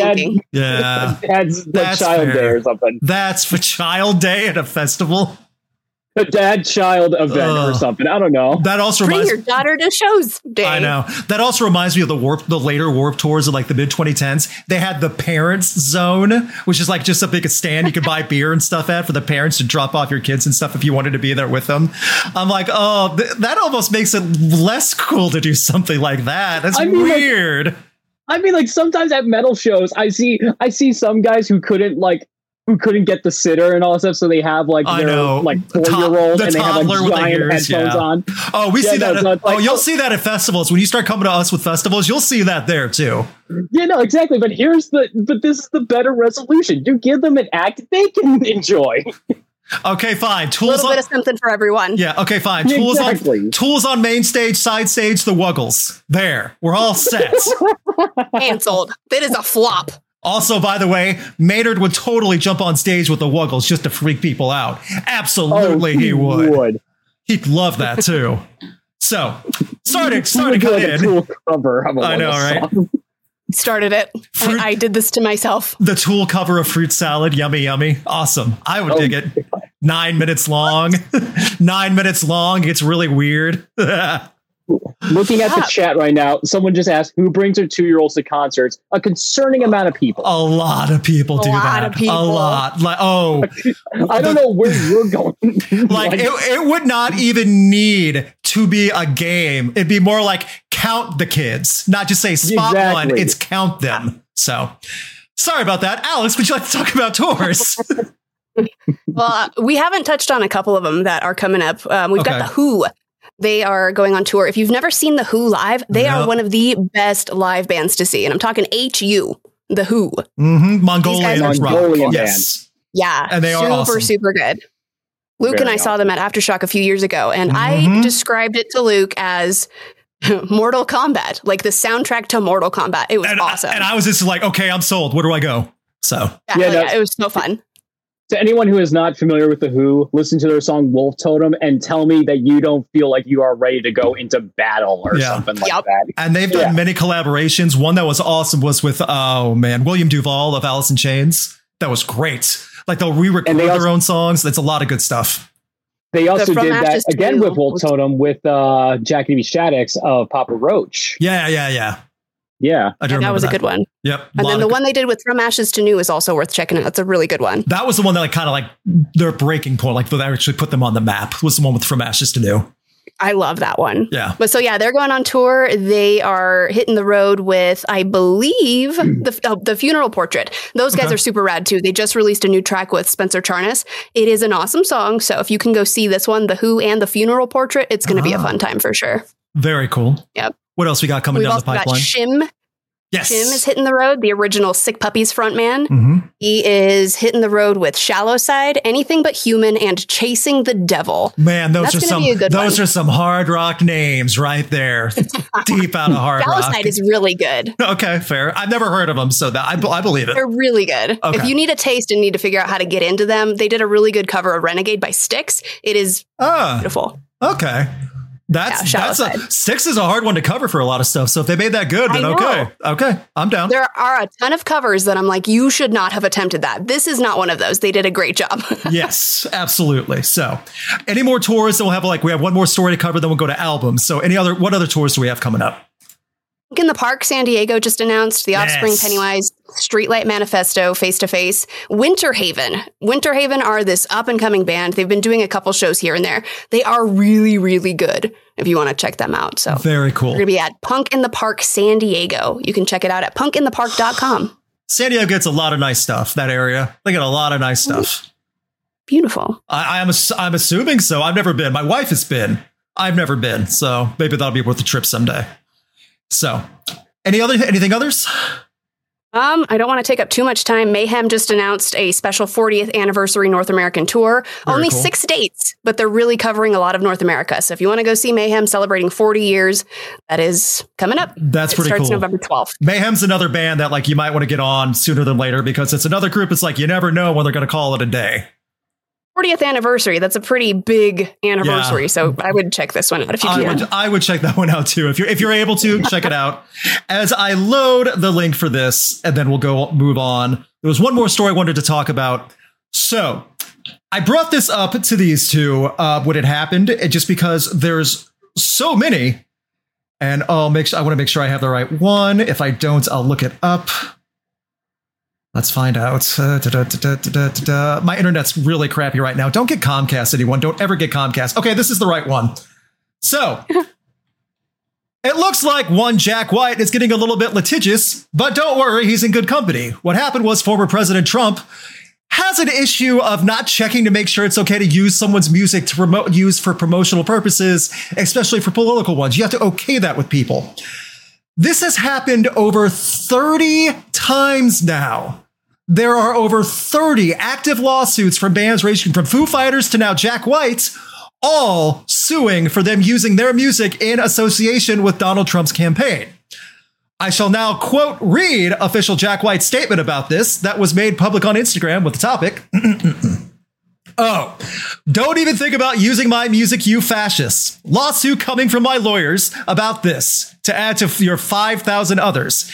dad's child day or something. That's for Child Day at a festival. A dad-child event or something. I don't know. That also bring your daughter to shows day. I know. That also reminds me of the later Warped tours of like the mid 2010s. They had the parents zone, which is like just a big stand you could buy beer and stuff at for the parents to drop off your kids and stuff if you wanted to be there with them. I'm like, that almost makes it less cool to do something like that. That's weird. Like sometimes at metal shows, I see some guys who couldn't get the sitter and all that stuff, so they have like their like 4-year-old and they have like giant headphones on. Oh, we see that. You'll see that at festivals. When you start coming to us with festivals, you'll see that there too. Yeah, no, exactly. But this is the better resolution. You give them an act they can enjoy. Okay, fine. A little bit of something for everyone. Yeah, okay, fine. Tools on main stage, side stage, the Wuggles. There. We're all set. Cancelled. That is a flop. Also, by the way, Maynard would totally jump on stage with the Wuggles just to freak people out. Absolutely, he would. He'd love that too. So, starting to cut in. Tool cover of a I know, right? Song. Started it. I did this to myself. The Tool cover of Fruit Salad. Yummy, yummy. Awesome. I would dig it. 9 minutes long. 9 minutes long. It's really weird. Looking at the chat right now, someone just asked, who brings their 2-year-olds to concerts? A concerning amount of people. A lot of people do that. A lot. Like, I don't know where you're going. Like, it would not even need to be a game. It'd be more like count the kids, not just say spot one. It's count them. So sorry about that. Alex, would you like to talk about tours? Well, we haven't touched on a couple of them that are coming up. We've got The Who. They are going on tour. If you've never seen The Who live, they are one of the best live bands to see. And I'm talking HU, The Who. Mm-hmm. Mongolian band. Yes. Yeah. And they are awesome. Super good. Luke and I saw them at Aftershock a few years ago, and I described it to Luke as Mortal Kombat, like the soundtrack to Mortal Kombat. It was awesome. And I was just like, okay, I'm sold. Where do I go? So it was so fun. To anyone who is not familiar with The Who, listen to their song Wolf Totem and tell me that you don't feel like you are ready to go into battle or something like that. And they've done many collaborations. One that was awesome was with, William Duvall of Alice in Chains. That was great. Like they'll re-record their own songs. It's a lot of good stuff. They also did that again with Wolf Totem with Jack Navy Shaddix of Papa Roach. Yeah. That was a good one. Yep. And then the one they did with From Ashes to New is also worth checking out. That's a really good one. That was the one that kind of like their breaking point, like they actually put them on the map, was the one with From Ashes to New. I love that one. Yeah. But they're going on tour. They are hitting the road with, I believe, the Funeral Portrait. Those guys are super rad too. They just released a new track with Spencer Charnas. It is an awesome song. So if you can go see this one, The Who and the Funeral Portrait, it's going to be a fun time for sure. Very cool. Yep. What else we got coming down the pipeline? Got Shim. Yes. Shim is hitting the road, the original Sick Puppies frontman. Mm-hmm. He is hitting the road with Shallow Side, Anything But Human, and Chasing the Devil. Man, those are some hard rock names right there. Deep out of hard rock. Shallow Side is really good. Okay, fair. I've never heard of them, so that I believe it. They're really good. Okay. If you need a taste and need to figure out how to get into them, they did a really good cover of Renegade by Styx. It is beautiful. Okay. Styx is a hard one to cover for a lot of stuff. So if they made that good, then okay, I'm down. There are a ton of covers that I'm like, you should not have attempted that. This is not one of those. They did a great job. Yes, absolutely. So any more tours? Then we have one more story to cover. Then we'll go to albums. So what other tours do we have coming up? Punk in the Park, San Diego just announced. The Offspring, Pennywise, Streetlight Manifesto, Face to Face. Winter Haven are this up and coming band. They've been doing a couple shows here and there. They are really, really good if you want to check them out. So very cool. We're going to be at Punk in the Park, San Diego. You can check it out at punkinthepark.com. San Diego gets a lot of nice stuff. That area, they get a lot of nice stuff. Beautiful. I'm assuming so. I've never been. My wife has been. I've never been. So maybe that'll be worth the trip someday. So, anything others? I don't want to take up too much time. Mayhem just announced a special 40th anniversary North American tour. Only 6 dates, but they're really covering a lot of North America. So if you want to go see Mayhem celebrating 40 years, that is coming up. That's pretty cool. It starts November 12th. Mayhem's another band that you might want to get on sooner than later because it's another group. It's you never know when they're going to call it a day. 40th anniversary. That's a pretty big anniversary. Yeah. So I would check this one out if you can. I would check that one out too. If you're able to check it out. As I load the link for this, and then we'll move on. There was one more story I wanted to talk about. So I brought this up to these two when it happened, just because there's so many, and I want to make sure I have the right one. If I don't, I'll look it up. Let's find out. My internet's really crappy right now. Don't get Comcast, anyone. Don't ever get Comcast. Okay, this is the right one. So, it looks like one Jack White is getting a little bit litigious, but don't worry, he's in good company. What happened was former President Trump has an issue of not checking to make sure it's okay to use someone's music to use for promotional purposes, especially for political ones. You have to okay that with people. This has happened over 30 times now. There are over 30 active lawsuits from bands ranging from Foo Fighters to now Jack White, all suing for them using their music in association with Donald Trump's campaign. I shall now read official Jack White's statement about this that was made public on Instagram with the topic. Oh, don't even think about using my music, you fascists. Lawsuit coming from my lawyers about this to add to your 5,000 others. Have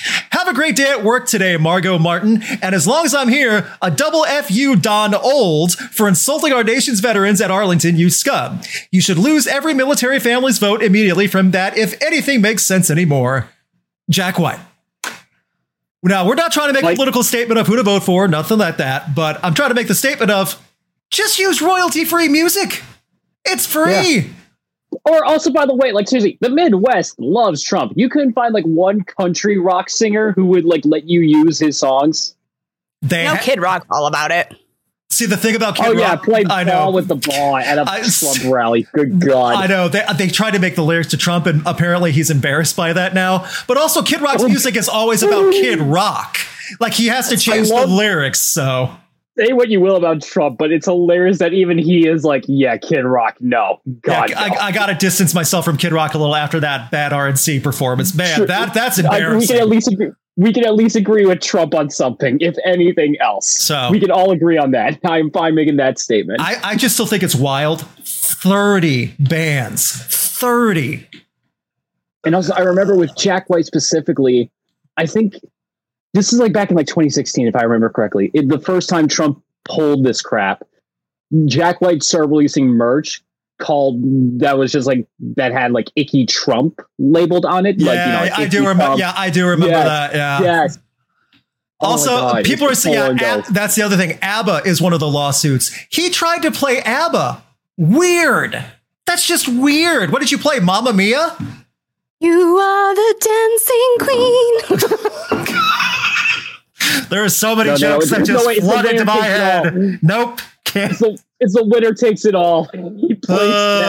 Have a great day at work today, Margot Martin. And as long as I'm here, a double FU Don Old for insulting our nation's veterans at Arlington, you scum. You should lose every military family's vote immediately from that if anything makes sense anymore. Jack White. Now, we're not trying to make a political statement of who to vote for, nothing like that, but I'm trying to make the statement of just use royalty-free music. It's free. Yeah. Or also, by the way, like seriously, the Midwest loves Trump. You couldn't find like one country rock singer who would like let you use his songs. Kid Rock's all about it. See, the thing about Kid Rock... Oh, yeah, played ball with the ball at a Trump rally. Good God. I know. They tried to make the lyrics to Trump, and apparently he's embarrassed by that now. But also, Kid Rock's music is always about Kid Rock. Like, he has to change the lyrics, so... Say what you will about Trump, but it's hilarious that even he is like, yeah, Kid Rock, no. God, yeah, no. I got to distance myself from Kid Rock a little after that bad RNC performance. Man, that's embarrassing. We can at least agree with Trump on something, if anything else. So we can all agree on that. I'm fine making that statement. I just still think it's wild. 30 bands. 30. And also, I remember with Jack White specifically, I think this is like back in like 2016, if I remember correctly. The first time Trump pulled this crap, Jack White started releasing merch that was just like that had like Icky Trump labeled on it. Yeah, like, I do remember. Yeah, I do remember that. Yeah. Yes. Also, people are saying, that's the other thing. ABBA is one of the lawsuits. He tried to play ABBA. Weird. That's just weird. What did you play? Mamma Mia? You are the dancing queen. There are so many jokes that just flood into my head. Nope. Can't. It's the winner takes it all. He plays that.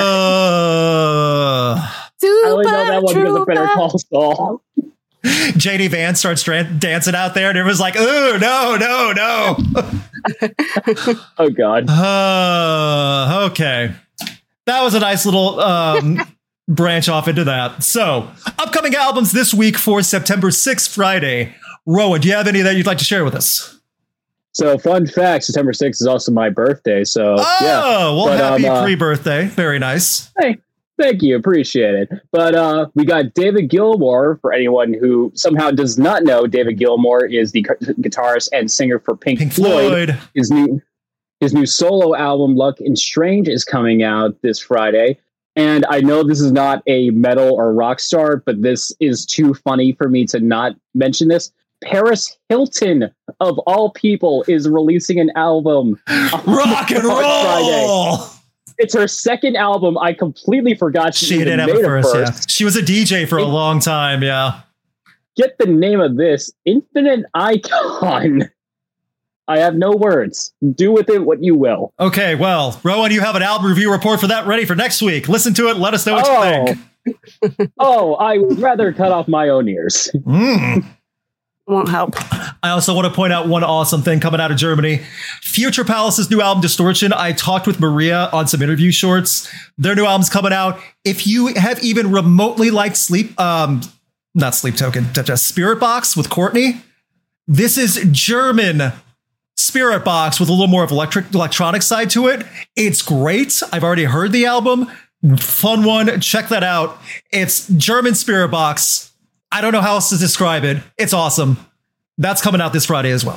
I only know that one because of Better Call Saul. JD Vance starts dancing out there, and it was like, "Ooh, no!" Oh God. Okay, that was a nice little branch off into that. So, upcoming albums this week for September 6th, Friday. Rowan, do you have any that you'd like to share with us? So, fun fact, September 6th is also my birthday. So, happy pre-birthday. Very nice. Hey, thank you. Appreciate it. But we got David Gilmour. For anyone who somehow does not know, David Gilmour is the guitarist and singer for Pink Floyd. His new solo album, Luck and Strange, is coming out this Friday. And I know this is not a metal or rock star, but this is too funny for me to not mention this. Paris Hilton, of all people, is releasing an album. Rock and roll! Friday. It's her second album. I completely forgot she didn't have a first. Yeah. She was a DJ for a long time, yeah. Get the name of this. Infinite Icon. I have no words. Do with it what you will. Okay, well, Rowan, you have an album review report for that ready for next week. Listen to it. Let us know what you think. I would rather cut off my own ears. Won't help. I also want to point out one awesome thing coming out of Germany. Future Palace's new album, Distortion. I talked with Maria on some interview shorts. Their new album's coming out. If you have even remotely liked not Sleep Token, just Spirit Box with Courtney, this is German Spirit Box with a little more of electronic side to it. It's great. I've already heard the album. Fun one. Check that out. It's German Spirit Box. I don't know how else to describe it. It's awesome. That's coming out this Friday as well.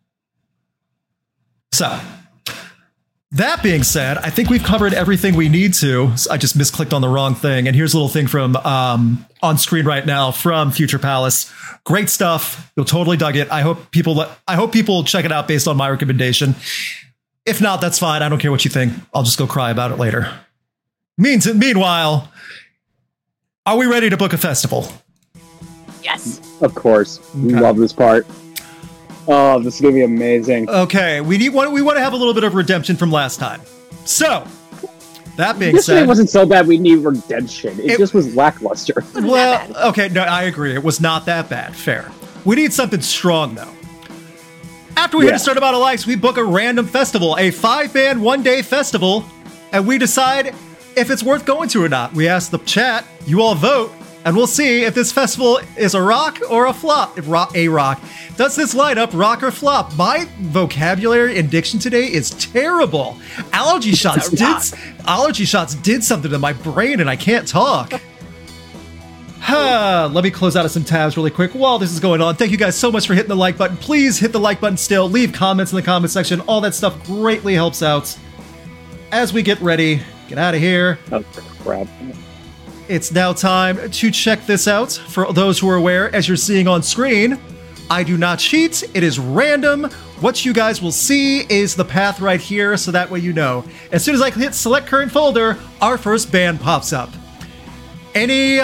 So, that being said, I think we've covered everything we need to. I just misclicked on the wrong thing. And here's a little thing from on screen right now from Future Palace. Great stuff. You'll totally dug it. I hope people check it out based on my recommendation. If not, that's fine. I don't care what you think. I'll just go cry about it later. Meanwhile, are we ready to book a festival? Yes. Of course. Okay. Love this part. Oh, this is going to be amazing. Okay. We want to have a little bit of redemption from last time. So, that being said... It wasn't so bad we need redemption. It just was lackluster. Well, okay. No, I agree. It was not that bad. Fair. We need something strong, though. After we hit a certain amount of likes, we book a random festival, a 5-band, one-day festival, and we decide if it's worth going to or not. We ask the chat, you all vote, and we'll see if this festival is a rock or a flop. A rock. Does this lineup rock or flop? My vocabulary and diction today is terrible. Allergy shots did something to my brain, and I can't talk. Let me close out of some tabs really quick while this is going on. Thank you guys so much for hitting the like button. Please hit the like button still. Leave comments in the comment section. All that stuff greatly helps out. As we get ready, get out of here. Oh, crap. It's now time to check this out. For those who are aware, as you're seeing on screen, I do not cheat. It is random. What you guys will see is the path right here, so that way you know. As soon as I hit select current folder, our first band pops up. Any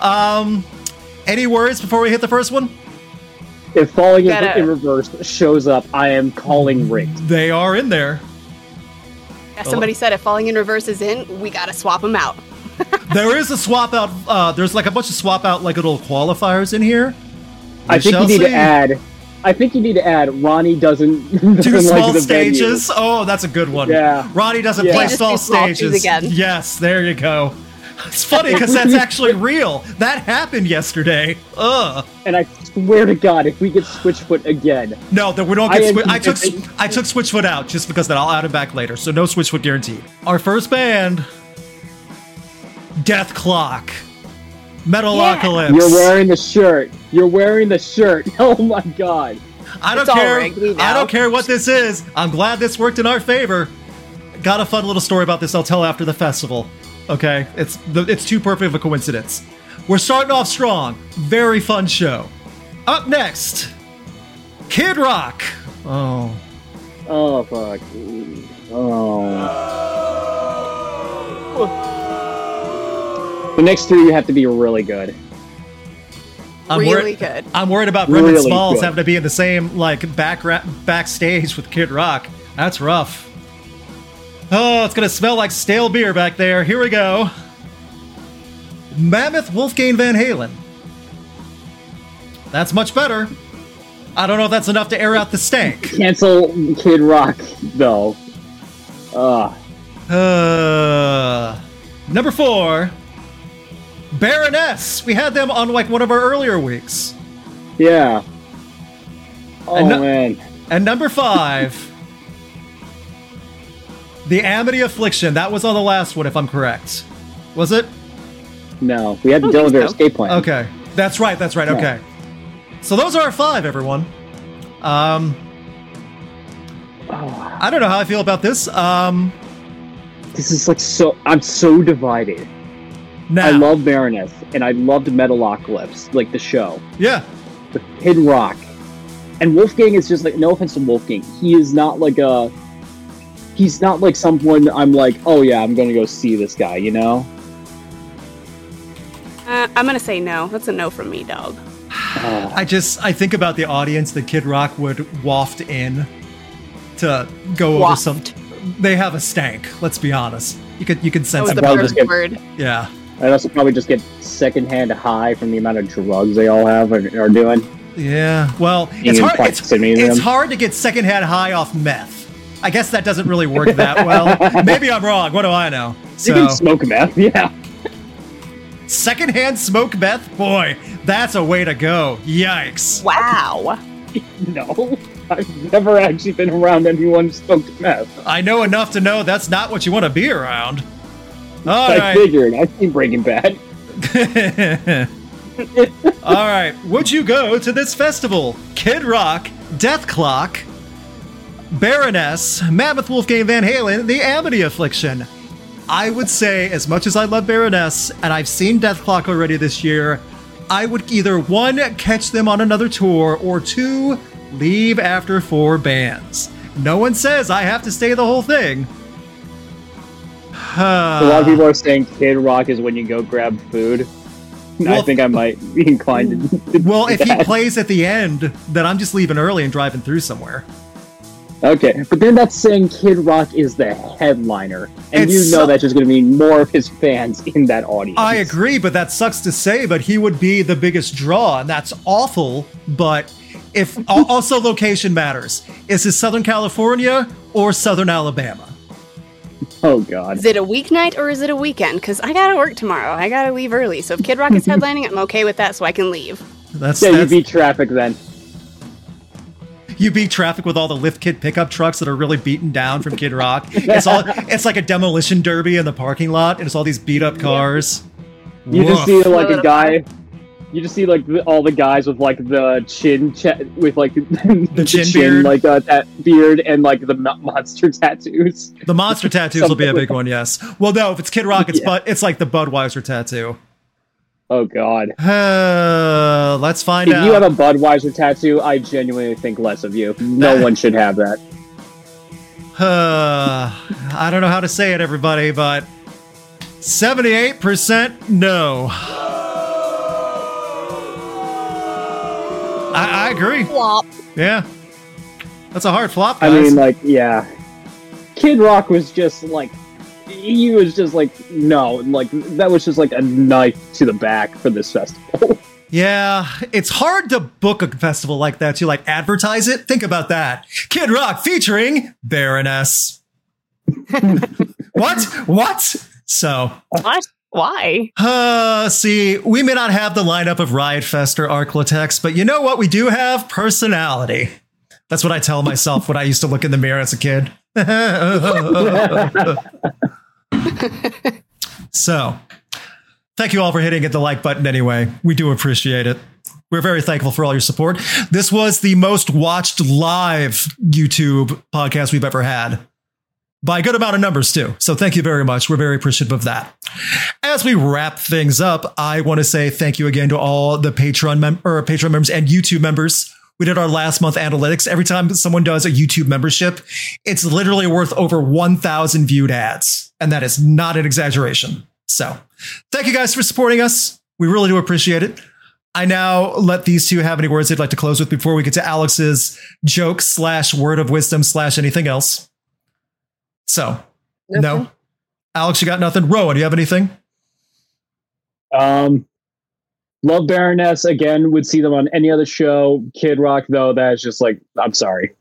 words before we hit the first one? If Falling in Reverse shows up, I am calling rigged. They are in there. Yeah, somebody said if Falling in Reverse is in, we gotta swap them out. There is a swap out. There's like a bunch of swap out like little qualifiers in here. I think you need to add Ronnie doesn't do small like the stages. venue. Oh, that's a good one. Yeah. Ronnie doesn't play small stages. Again. Yes, there you go. It's funny because that's actually real. That happened yesterday. Ugh. And I swear to God, if we get Switchfoot again. No, that we don't get I took Switchfoot out just because then I'll add him back later. So no Switchfoot guaranteed. Our first band, Death Clock. Metalocalypse. You're wearing the shirt. You're wearing the shirt. Oh my God. I don't care. I don't care what this is. I'm glad this worked in our favor. Got a fun little story about this I'll tell after the festival. Okay, it's too perfect of a coincidence. We're starting off strong. Very fun show. Up next, Kid Rock. Oh. Oh, fuck. Oh. The next three have to be really good. Really good. I'm worried about Brendan Smalls having to be in the same like backstage with Kid Rock. That's rough. Oh, it's gonna smell like stale beer back there. Here we go. Mammoth Wolfgang Van Halen. That's much better. I don't know if that's enough to air out the stank. Cancel Kid Rock, though. Number 4. Baroness. We had them on like one of our earlier weeks. Yeah. Oh, man. And number 5. The Amity Affliction. That was on the last one, if I'm correct. Was it? No. We had the Dylan Bear Escape Plan. Okay. That's right. Yeah. Okay. So those are our 5, everyone. I don't know how I feel about this. This is like so... I'm so divided. Now, I love Baroness, and I loved Metalocalypse, like the show. Yeah. But Kid Rock. And Wolfgang is just like... No offense to Wolfgang. He is not like a... He's not like someone I'm like, oh yeah, I'm gonna go see this guy, you know? I'm gonna say no. That's a no from me, dog. I think about the audience that Kid Rock would waft in to go over some. They have a stank. Let's be honest. You can sense the word. Yeah. I'd also probably just get secondhand high from the amount of drugs they all have are doing. Yeah. Well, it's hard to get secondhand high off meth. I guess that doesn't really work that well. Maybe I'm wrong. What do I know? You can smoke meth, yeah. Secondhand smoke meth? Boy, that's a way to go. Yikes. Wow. No, I've never actually been around anyone who smoked meth. I know enough to know that's not what you want to be around. I figured. I've seen Breaking Bad. All right. Would you go to this festival? Kid Rock, Death Clock, Baroness, Mammoth Wolfgang Van Halen, The Amity Affliction. I would say, as much as I love Baroness, and I've seen Death Clock already this year, I would either 1, catch them on another tour, or 2, leave after 4 bands. No one says I have to stay the whole thing. A lot of people are saying Kid Rock is when you go grab food. Well, I think I might be inclined to well, if he plays at the end, then I'm just leaving early and driving through somewhere. Okay, but then that's saying Kid Rock is the headliner, and you know that's just going to be more of his fans in that audience. I agree, but that sucks to say, but he would be the biggest draw, and that's awful, but if also location matters. Is it Southern California or Southern Alabama? Oh, God. Is it a weeknight or is it a weekend? Because I got to work tomorrow. I got to leave early, so if Kid Rock is headlining, I'm okay with that, so I can leave. You beat traffic then. You beat traffic with all the Lift Kit pickup trucks that are really beaten down from Kid Rock. It's like a demolition derby in the parking lot, and it's all these beat up cars. You just see like a guy You just see like all the guys with like the chin with like the chin beard, like that beard, and like the monster tattoos. The monster tattoos will be a big one, yes. Well, no, if it's Kid Rock, it's like the Budweiser tattoo. Oh God. Let's find out. If you have a Budweiser tattoo, I genuinely think less of you. No one should have that. I don't know how to say it, everybody, but 78% no. I agree. Flop. Yeah. That's a hard flop, guys. I mean, like, yeah. Kid Rock was just like, he was just like, no, like, that was just like a knife to the back for this festival. Yeah, it's hard to book a festival like that to like advertise it. Think about that. Kid Rock featuring Baroness. What? So. What? Why? See, we may not have the lineup of Riot Fest or Arklatex, but you know what? We do have personality. That's what I tell myself when I used to look in the mirror as a kid. So, thank you all for hitting the like button anyway. We do appreciate it. We're very thankful for all your support. This was the most watched live YouTube podcast we've ever had. By a good amount of numbers, too. So thank you very much. We're very appreciative of that. As we wrap things up, I want to say thank you again to all the Patreon members and YouTube members. We did our last month analytics. Every time someone does a YouTube membership, it's literally worth over 1,000 viewed ads. And that is not an exaggeration. So thank you guys for supporting us. We really do appreciate it. I now let these two have any words they'd like to close with before we get to Alex's joke / word of wisdom / anything else. So, no. Alex, you got nothing? Rowan, do you have anything? Love Baroness. Again, would see them on any other show. Kid Rock, though, that's just like, I'm sorry.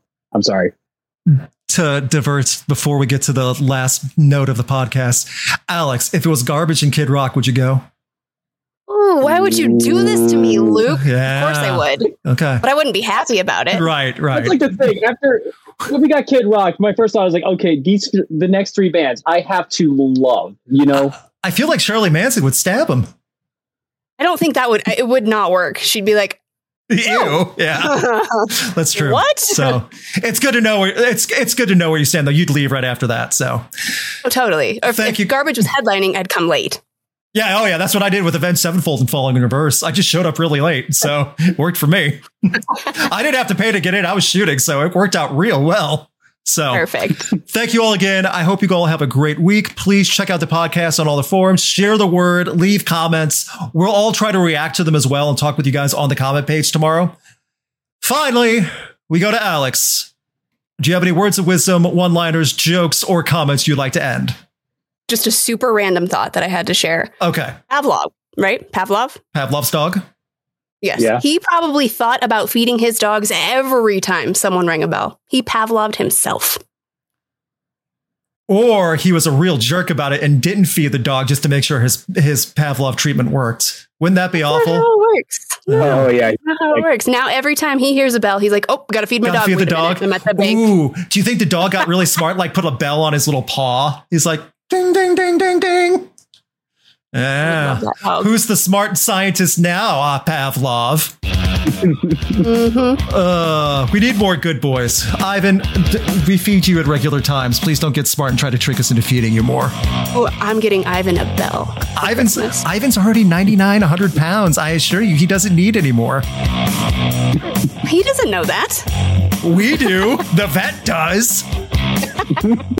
To divert before we get to the last note of the podcast, Alex, if it was Garbage and Kid Rock, would you go? Ooh, why would you do this to me, Luke? Yeah. Of course I would. Okay. But I wouldn't be happy about it. Right. That's like the thing. After when we got Kid Rock, my first thought was like, okay, the next three bands I have to love, you know? I feel like Shirley Manson would stab him. I don't think it would not work. She'd be like, ew. Yeah. That's true. What? So it's good to know it's good to know where you stand, though. You'd leave right after that. So totally. Or if Garbage was headlining, I'd come late. Yeah, that's what I did with Avenged Sevenfold and Falling in Reverse. I just showed up really late, so it worked for me. I didn't have to pay to get in. I was shooting, so it worked out real well. So perfect. Thank you all again. I hope you all have a great week. Please check out the podcast on all the forums, share the word, leave comments. We'll all try to react to them as well and talk with you guys on the comment page tomorrow. Finally, we go to Alex. Do you have any words of wisdom, one-liners, jokes, or comments you'd like to end? Just a super random thought that I had to share. Okay. Pavlov, right? Pavlov's dog? Yes. Yeah. He probably thought about feeding his dogs every time someone rang a bell. He Pavloved himself. Or he was a real jerk about it and didn't feed the dog just to make sure his Pavlov treatment worked. Wouldn't that be awful? That's how it works. Oh, yeah. That's how it works. Now, every time he hears a bell, he's like, oh, got to feed my dog. Feed the dog? I'm at the bank. Ooh, do you think the dog got really smart, like put a bell on his little paw? He's like, ding, ding, ding, ding, ding. Yeah. Who's the smart scientist now, Pavlov? Mm-hmm. We need more good boys. Ivan, we feed you at regular times. Please don't get smart and try to trick us into feeding you more. Oh, I'm getting Ivan a bell. Ivan's already 99, 100 pounds. I assure you, he doesn't need any more. He doesn't know that. We do. The vet does.